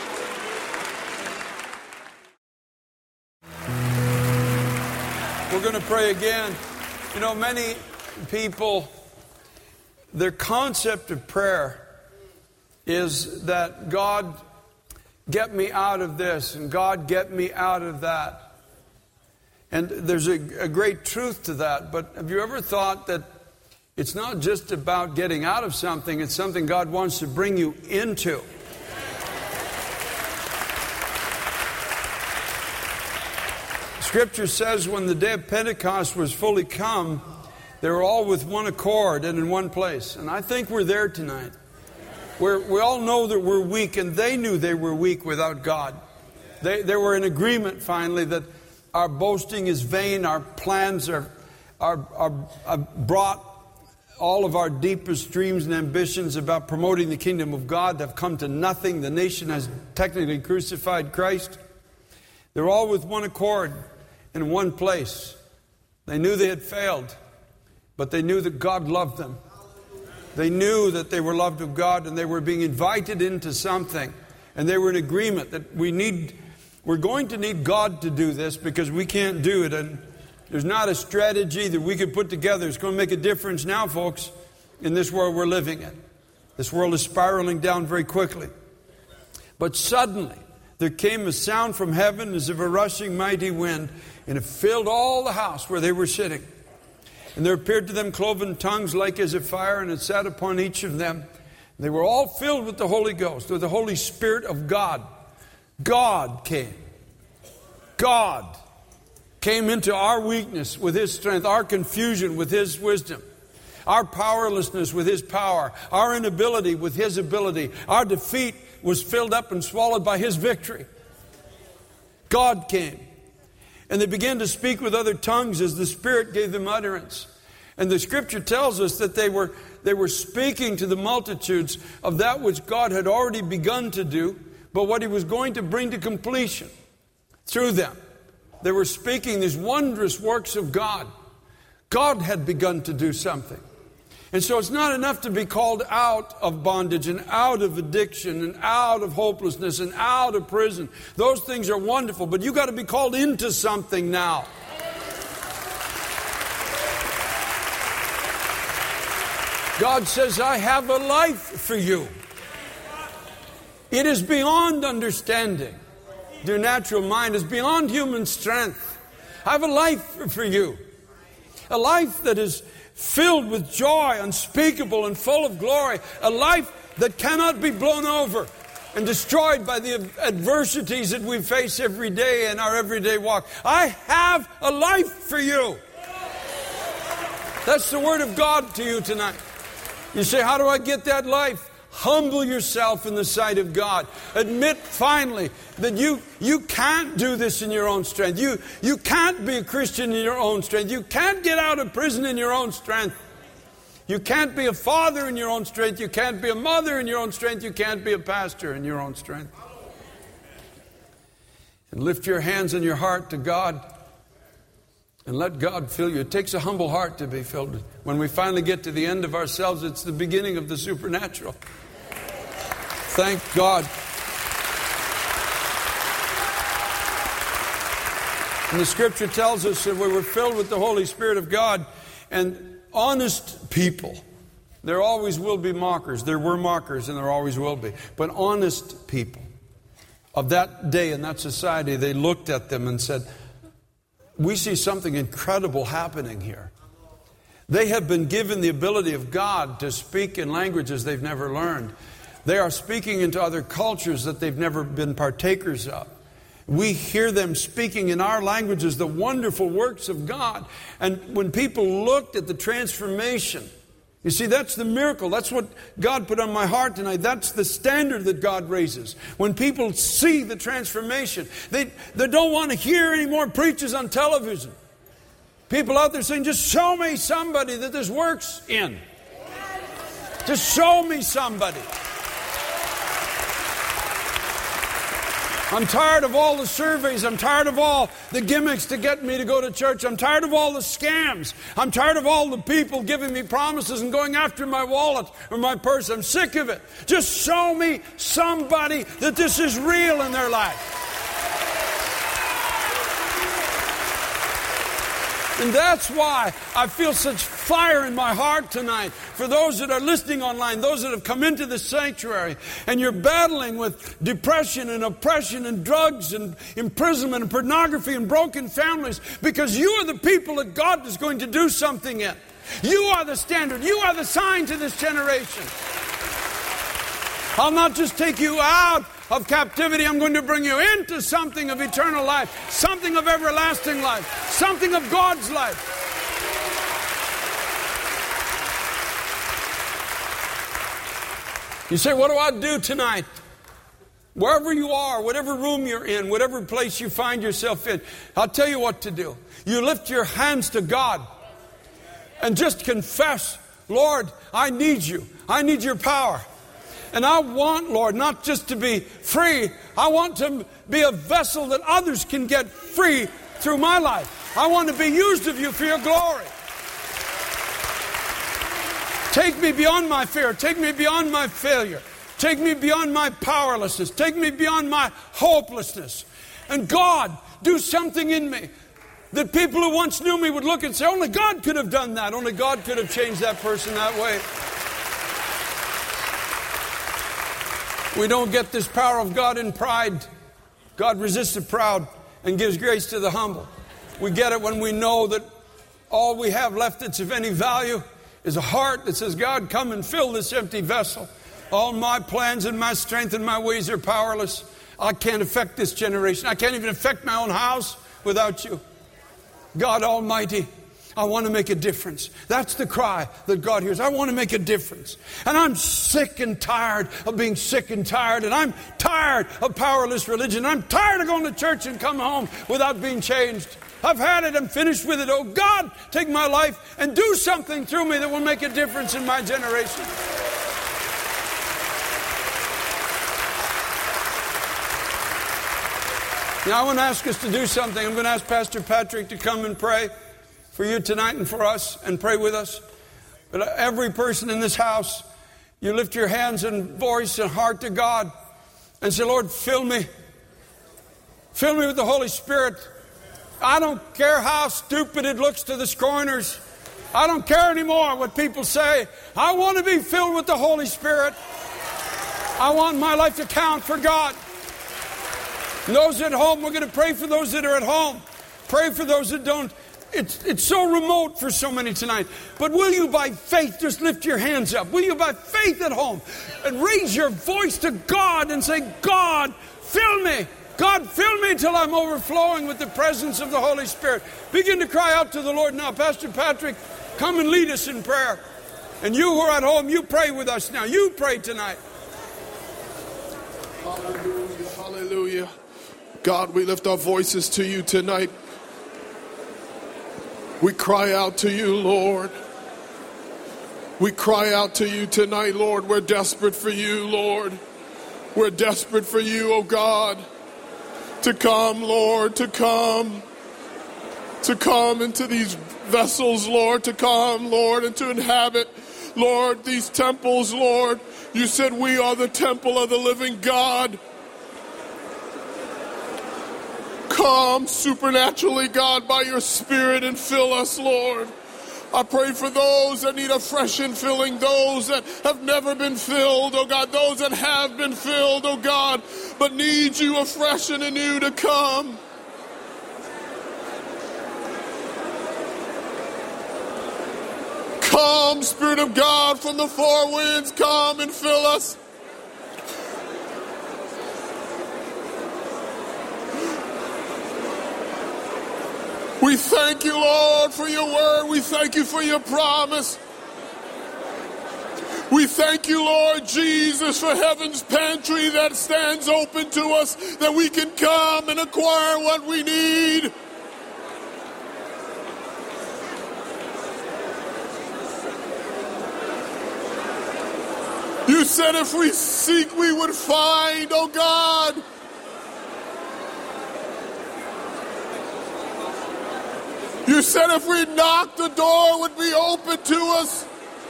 We're going to pray again. You know, many people, their concept of prayer is that God, get me out of this, and God, get me out of that. And there's a, a great truth to that, but have you ever thought that it's not just about getting out of something, it's something God wants to bring you into? Scripture says when the day of Pentecost was fully come, they were all with one accord and in one place. And I think we're there tonight. We're, we all know that we're weak, and they knew they were weak without God. They, they were in agreement finally that our boasting is vain, our plans are, are, are, are brought, all of our deepest dreams and ambitions about promoting the kingdom of God have come to nothing. The nation has technically crucified Christ. They're all with one accord in one place. They knew they had failed, but they knew that God loved them. They knew that they were loved of God, and they were being invited into something. And they were in agreement that we need, we're going to need God to do this because we can't do it. And There's not a strategy that we could put together. It's going to make a difference now, folks, in this world we're living in. This world is spiraling down very quickly. But suddenly, there came a sound from heaven as of a rushing mighty wind, and it filled all the house where they were sitting. And there appeared to them cloven tongues like as of fire, and it sat upon each of them. They were all filled with the Holy Ghost, with the Holy Spirit of God. God came. God came into our weakness with His strength, our confusion with His wisdom, our powerlessness with His power, our inability with His ability. Our defeat was filled up and swallowed by His victory. God came. And they began to speak with other tongues as the Spirit gave them utterance. And the Scripture tells us that they were, they were speaking to the multitudes of that which God had already begun to do, but what He was going to bring to completion through them. They were speaking these wondrous works of God. God had begun to do something. And so it's not enough to be called out of bondage and out of addiction and out of hopelessness and out of prison. Those things are wonderful, but you've got to be called into something now. God says, I have a life for you. It is beyond understanding. Your natural mind is beyond human strength. I have a life for you. A life that is filled with joy, unspeakable and full of glory. A life that cannot be blown over and destroyed by the adversities that we face every day in our everyday walk. I have a life for you. That's the word of God to you tonight. You say, how do I get that life? Humble yourself in the sight of God. Admit finally that you, you can't do this in your own strength. You, you can't be a Christian in your own strength. You can't get out of prison in your own strength. You can't be a father in your own strength. You can't be a mother in your own strength. You can't be a pastor in your own strength. And lift your hands and your heart to God and let God fill you. It takes a humble heart to be filled with. When we finally get to the end of ourselves, it's the beginning of the supernatural. Thank God. And the Scripture tells us that we were filled with the Holy Spirit of God, and honest people. There always will be mockers. There were mockers and there always will be. But honest people of that day in that society, they looked at them and said, we see something incredible happening here. They have been given the ability of God to speak in languages they've never learned. They are speaking into other cultures that they've never been partakers of. We hear them speaking in our languages the wonderful works of God. And when people looked at the transformation, you see, that's the miracle. That's what God put on my heart tonight. That's the standard that God raises. When people see the transformation, they, they don't want to hear any more preachers on television. People out there saying, just show me somebody that this works in. Just show me somebody. I'm tired of all the surveys. I'm tired of all the gimmicks to get me to go to church. I'm tired of all the scams. I'm tired of all the people giving me promises and going after my wallet or my purse. I'm sick of it. Just show me somebody that this is real in their life. And that's why I feel such fire in my heart tonight for those that are listening online, those that have come into the sanctuary, and you're battling with depression and oppression and drugs and imprisonment and pornography and broken families, because you are the people that God is going to do something in. You are the standard. You are the sign to this generation. I'll not just take you out of captivity. I'm going to bring you into something of eternal life, something of everlasting life, something of God's life. You say, what do I do tonight? Wherever you are, whatever room you're in, whatever place you find yourself in, I'll tell you what to do. You lift your hands to God and just confess, Lord, I need you. I need your power. And I want, Lord, not just to be free. I want to be a vessel that others can get free through my life. I want to be used of you for your glory. Take me beyond my fear. Take me beyond my failure. Take me beyond my powerlessness. Take me beyond my hopelessness. And God, do something in me. that people who once knew me would look and say, only God could have done that. Only God could have changed that person that way. We don't get this power of God in pride. God resists the proud and gives grace to the humble. We get it when we know that all we have left that's of any value is a heart that says, God, come and fill this empty vessel. All my plans and my strength and my ways are powerless. I can't affect this generation. I can't even affect my own house without you. God Almighty, I want to make a difference. That's the cry that God hears. I want to make a difference. And I'm sick and tired of being sick and tired. And I'm tired of powerless religion. I'm tired of going to church and come home without being changed. I've had it. I'm finished with it. Oh, God, take my life and do something through me that will make a difference in my generation. Now, I want to ask us to do something. I'm going to ask Pastor Patrick to come and pray for you tonight and for us and pray with us. But every person in this house, you lift your hands and voice and heart to God and say, Lord, fill me. Fill me with the Holy Spirit. I don't care how stupid it looks to the scorners. I don't care anymore what people say. I want to be filled with the Holy Spirit. I want my life to count for God. And those at home, we're going to pray for those that are at home. Pray for those that don't. It's, it's so remote for so many tonight. But will you by faith just lift your hands up? Will you by faith at home and raise your voice to God and say, God, fill me. God, fill me till I'm overflowing with the presence of the Holy Spirit. Begin to cry out to the Lord now. Pastor Patrick, come and lead us in prayer. And you who are at home, you pray with us now. You pray tonight. Hallelujah, hallelujah. God, we lift our voices to you tonight. We cry out to you, Lord. We cry out to you tonight, Lord. We're desperate for you, Lord. We're desperate for you, oh God, to come, Lord, to come, to come into these vessels, Lord, to come, Lord, and to inhabit, Lord, these temples, Lord. You said we are the temple of the living God. Come supernaturally, God, by your Spirit and fill us, Lord. I pray for those that need a fresh infilling, those that have never been filled, oh God, those that have been filled, oh God, but need you afresh and anew to come. Come, Spirit of God, from the four winds, come and fill us. We thank you, Lord, for your word. We thank you for your promise. We thank you, Lord Jesus, for heaven's pantry that stands open to us, that we can come and acquire what we need. You said if we seek, we would find, oh God. You said if we knock, the door would be open to us.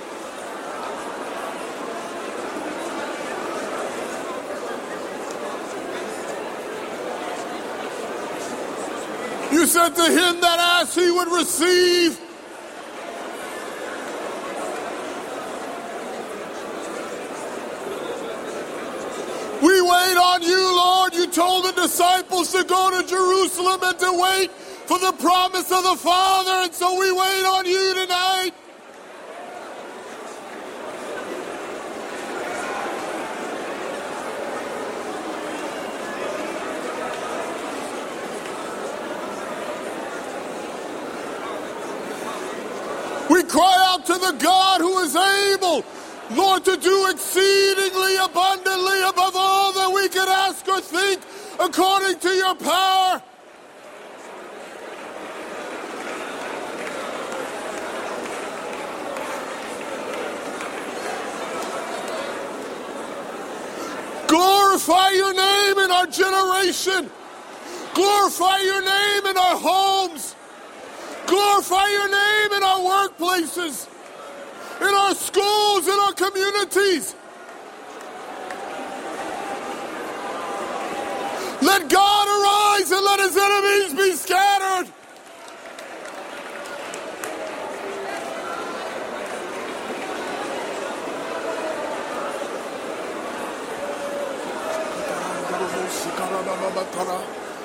You said to him that asked, he would receive. We wait on you, Lord. You told the disciples to go to Jerusalem and to wait for the promise of the Father, and so we wait on you tonight. We cry out to the God who is able, Lord, to do exceedingly abundantly above all that we could ask or think, according to your power. Glorify your name in our generation. Glorify your name in our homes. Glorify your name in our workplaces, in our schools, in our communities. Let God arise and let his enemies be scattered. Rababandarabababatara.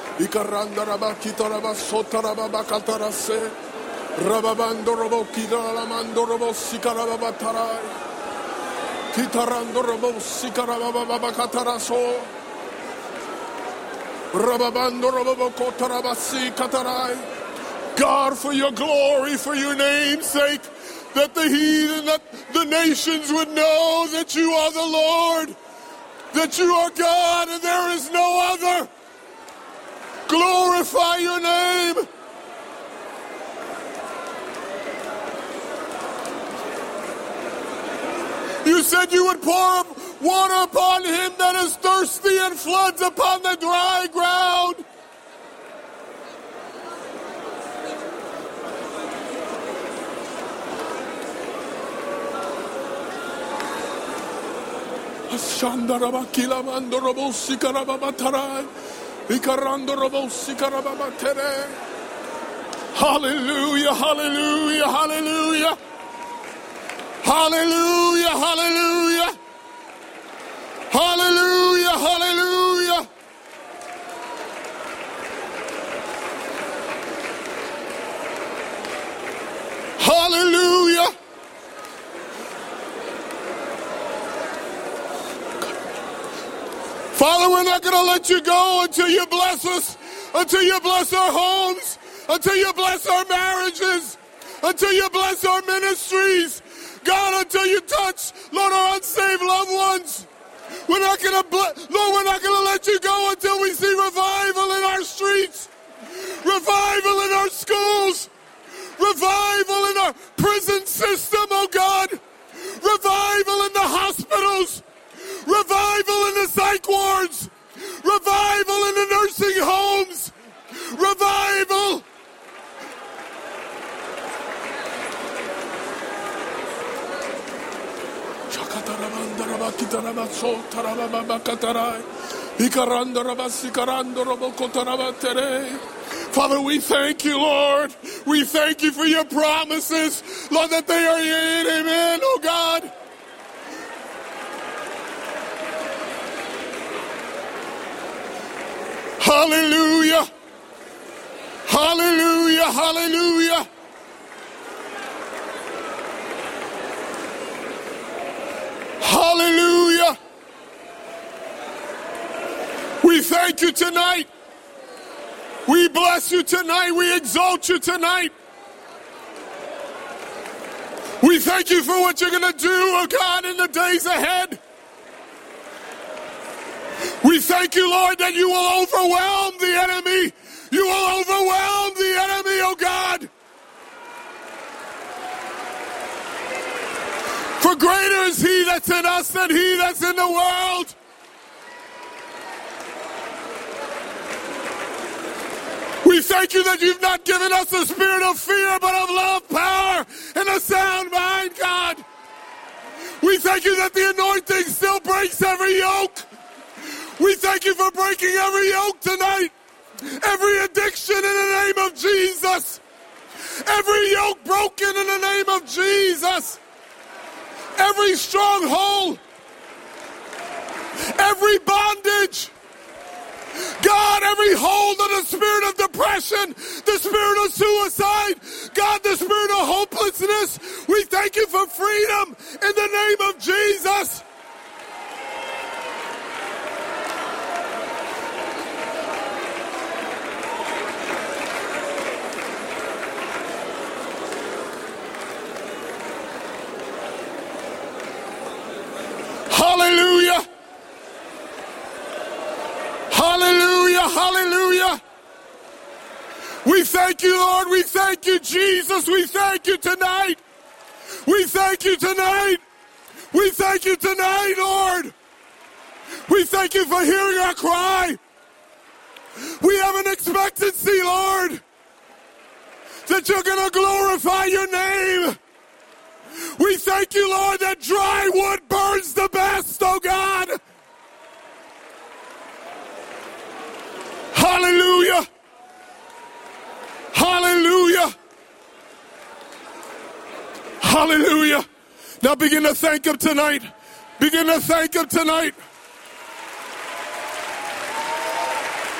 Ikarandarabakitarabasotarababakatarase. Rababandorobokidaralamandorobosikarababatara. Kitarandorobosikarabababataraso. Rababandorobokotarabasi. God, for your glory, for your name's sake, that the heathen, that the nations would know that you are the Lord, that you are God and there is no other. Glorify your name. You said you would pour water upon him that is thirsty and floods upon the dry ground. Hallelujah, hallelujah, hallelujah. Hallelujah, hallelujah. Hallelujah, hallelujah. Hallelujah. Father, we're not going to let you go until you bless us, until you bless our homes, until you bless our marriages, until you bless our ministries. God, until you touch, Lord, our unsaved loved ones. We're not going to, Lord, we're not going to let you go until we see revival in our streets, revival in our schools, revival in our prison system, oh God, revival in the hospitals, revival in the psych wards, revival in the nursing homes, revival. Father, we thank you, Lord. We thank you for your promises, Lord, that they are yea and amen, oh God. Hallelujah. Hallelujah. Hallelujah. Hallelujah. We thank you tonight. We bless you tonight. We exalt you tonight. We thank you for what you're going to do, oh God, in the days ahead. We thank you, Lord, that you will overwhelm the enemy. You will overwhelm the enemy, oh God. For greater is he that's in us than he that's in the world. We thank you that you've not given us a spirit of fear, but of love, power, and a sound mind, God. We thank you that the anointing still breaks every yoke. We thank you for breaking every yoke tonight. Every addiction in the name of Jesus. Every yoke broken in the name of Jesus. Every stronghold. Every bondage. God, every hold of the spirit of depression, the spirit of suicide, God, the spirit of hopelessness, we thank you for freedom in the name of Jesus. Hallelujah. Hallelujah, hallelujah. We thank you, Lord. We thank you, Jesus. We thank you tonight. We thank you tonight. We thank you tonight, Lord. We thank you for hearing our cry. We have an expectancy, Lord, that you're going to glorify your name. We thank you, Lord, that dry wood burns the best, oh God. Hallelujah. Hallelujah. Hallelujah. Now begin to thank him tonight. Begin to thank him tonight.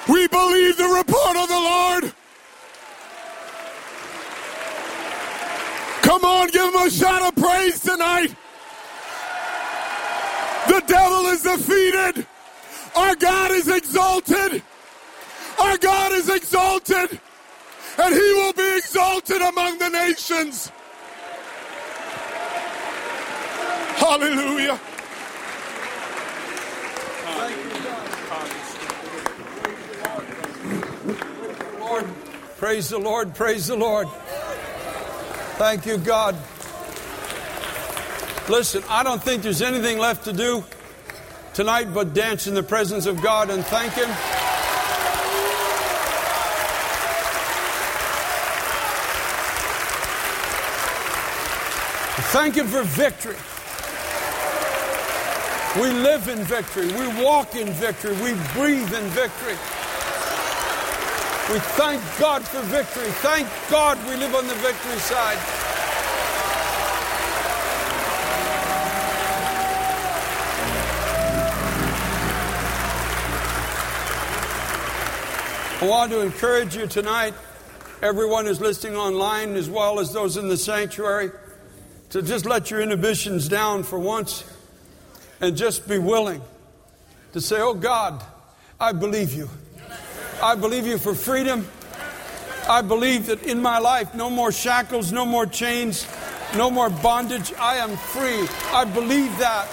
We believe the report of the Lord. Come on, give him a shout of praise tonight. The devil is defeated. Our God is exalted. Our God is exalted. And he will be exalted among the nations. Hallelujah. Lord, praise the Lord, praise the Lord. Thank you, God. Listen, I don't think there's anything left to do tonight but dance in the presence of God and thank him. Thank him for victory. We live in victory. We walk in victory. We breathe in victory. We thank God for victory. Thank God we live on the victory side. I want to encourage you tonight, everyone who's listening online as well as those in the sanctuary, to just let your inhibitions down for once and just be willing to say, oh God, I believe you. I believe you for freedom. I believe that in my life, no more shackles, no more chains, no more bondage. I am free. I believe that.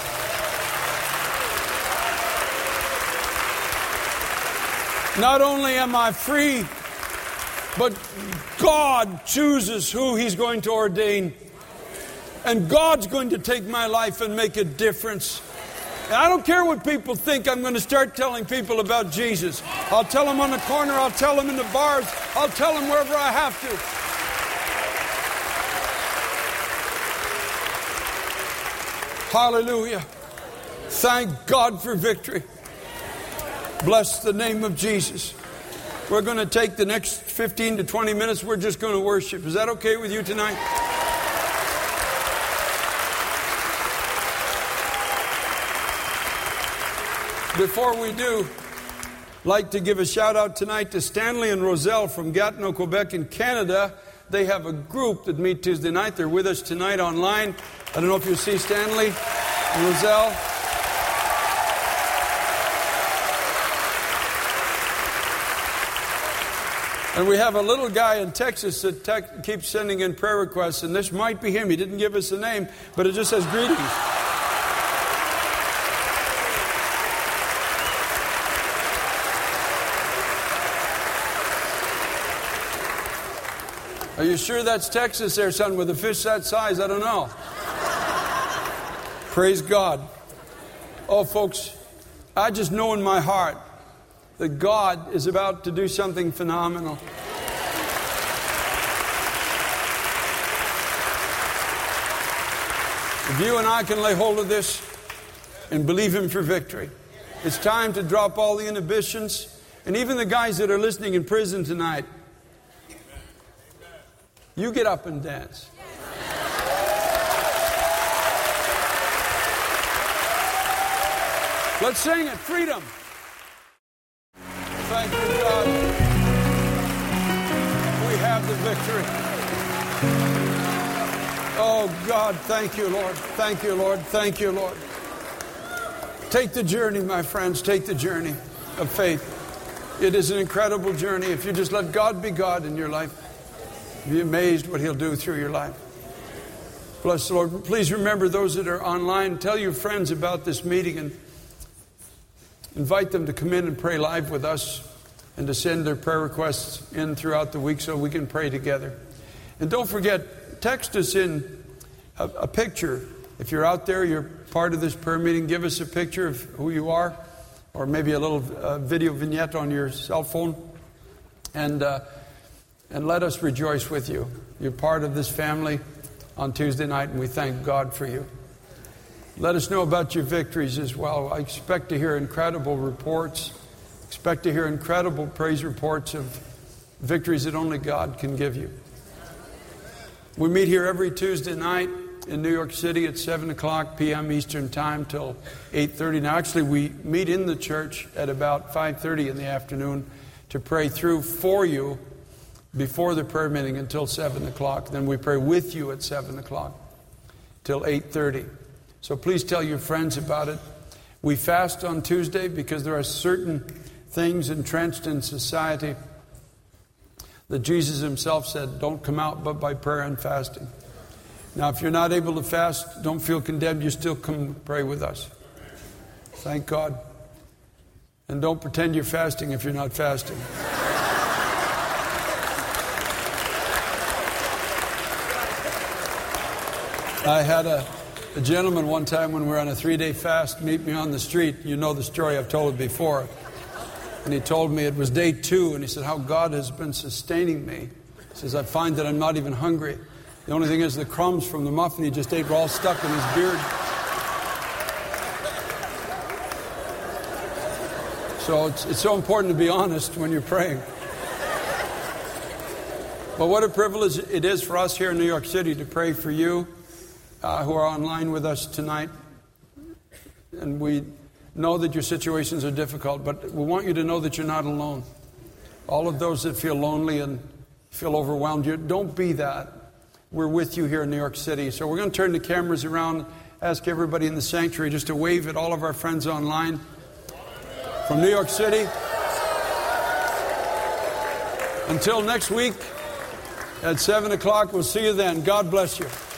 Not only am I free, but God chooses who he's going to ordain. And God's going to take my life and make a difference. And I don't care what people think. I'm going to start telling people about Jesus. I'll tell them on the corner. I'll tell them in the bars. I'll tell them wherever I have to. Hallelujah. Thank God for victory. Bless the name of Jesus. We're going to take the next fifteen to twenty minutes. We're just going to worship. Is that okay with you tonight? Before we do, I'd like to give a shout out tonight to Stanley and Roselle from Gatineau, Quebec in Canada. They have a group that meet Tuesday night. They're with us tonight online. I don't know if you see Stanley and Roselle. And we have a little guy in Texas that te- keeps sending in prayer requests, and this might be him. He didn't give us a name, but it just says greetings. Are you sure that's Texas there, son, with a fish that size? I don't know. Praise God. Oh, folks, I just know in my heart that God is about to do something phenomenal. If you and I can lay hold of this and believe him for victory, it's time to drop all the inhibitions. And even the guys that are listening in prison tonight, you get up and dance. Let's sing it. Freedom. Thank you, God. We have the victory. Oh, God, thank you, Lord. Thank you, Lord. Thank you, Lord. Take the journey, my friends. Take the journey of faith. It is an incredible journey. If you just let God be God in your life, be amazed what he'll do through your life. Bless the Lord. Please remember those that are online. Tell your friends about this meeting and invite them to come in and pray live with us and to send their prayer requests in throughout the week so we can pray together. And don't forget, text us in a, a picture. If you're out there, you're part of this prayer meeting, give us a picture of who you are, or maybe a little uh, video vignette on your cell phone. And uh, And let us rejoice with you. You're part of this family on Tuesday night, and we thank God for you. Let us know about your victories as well. I expect to hear incredible reports. Expect to hear incredible praise reports of victories that only God can give you. We meet here every Tuesday night in New York City at seven o'clock p.m. Eastern Time till eight thirty. Now, actually, we meet in the church at about five thirty in the afternoon to pray through for you before the prayer meeting until seven o'clock. Then we pray with you at seven o'clock till eight thirty. So please tell your friends about it. We fast on Tuesday because there are certain things entrenched in society that Jesus himself said, don't come out but by prayer and fasting. Now, if you're not able to fast, don't feel condemned. You still come pray with us. Thank God. And don't pretend you're fasting if you're not fasting. I had a, a gentleman one time when we were on a three-day fast meet me on the street. You know the story, I've told it before. And he told me it was day two, and he said, how God has been sustaining me. He says, I find that I'm not even hungry. The only thing is the crumbs from the muffin he just ate were all stuck in his beard. So it's, it's so important to be honest when you're praying. But what a privilege it is for us here in New York City to pray for you uh, who are online with us tonight. And we know that your situations are difficult, but we want you to know that you're not alone. All of those that feel lonely and feel overwhelmed, you don't be that. We're with you here in New York City. So we're going to turn the cameras around, ask everybody in the sanctuary just to wave at all of our friends online from New York City. Until next week at seven o'clock, we'll see you then. God bless you.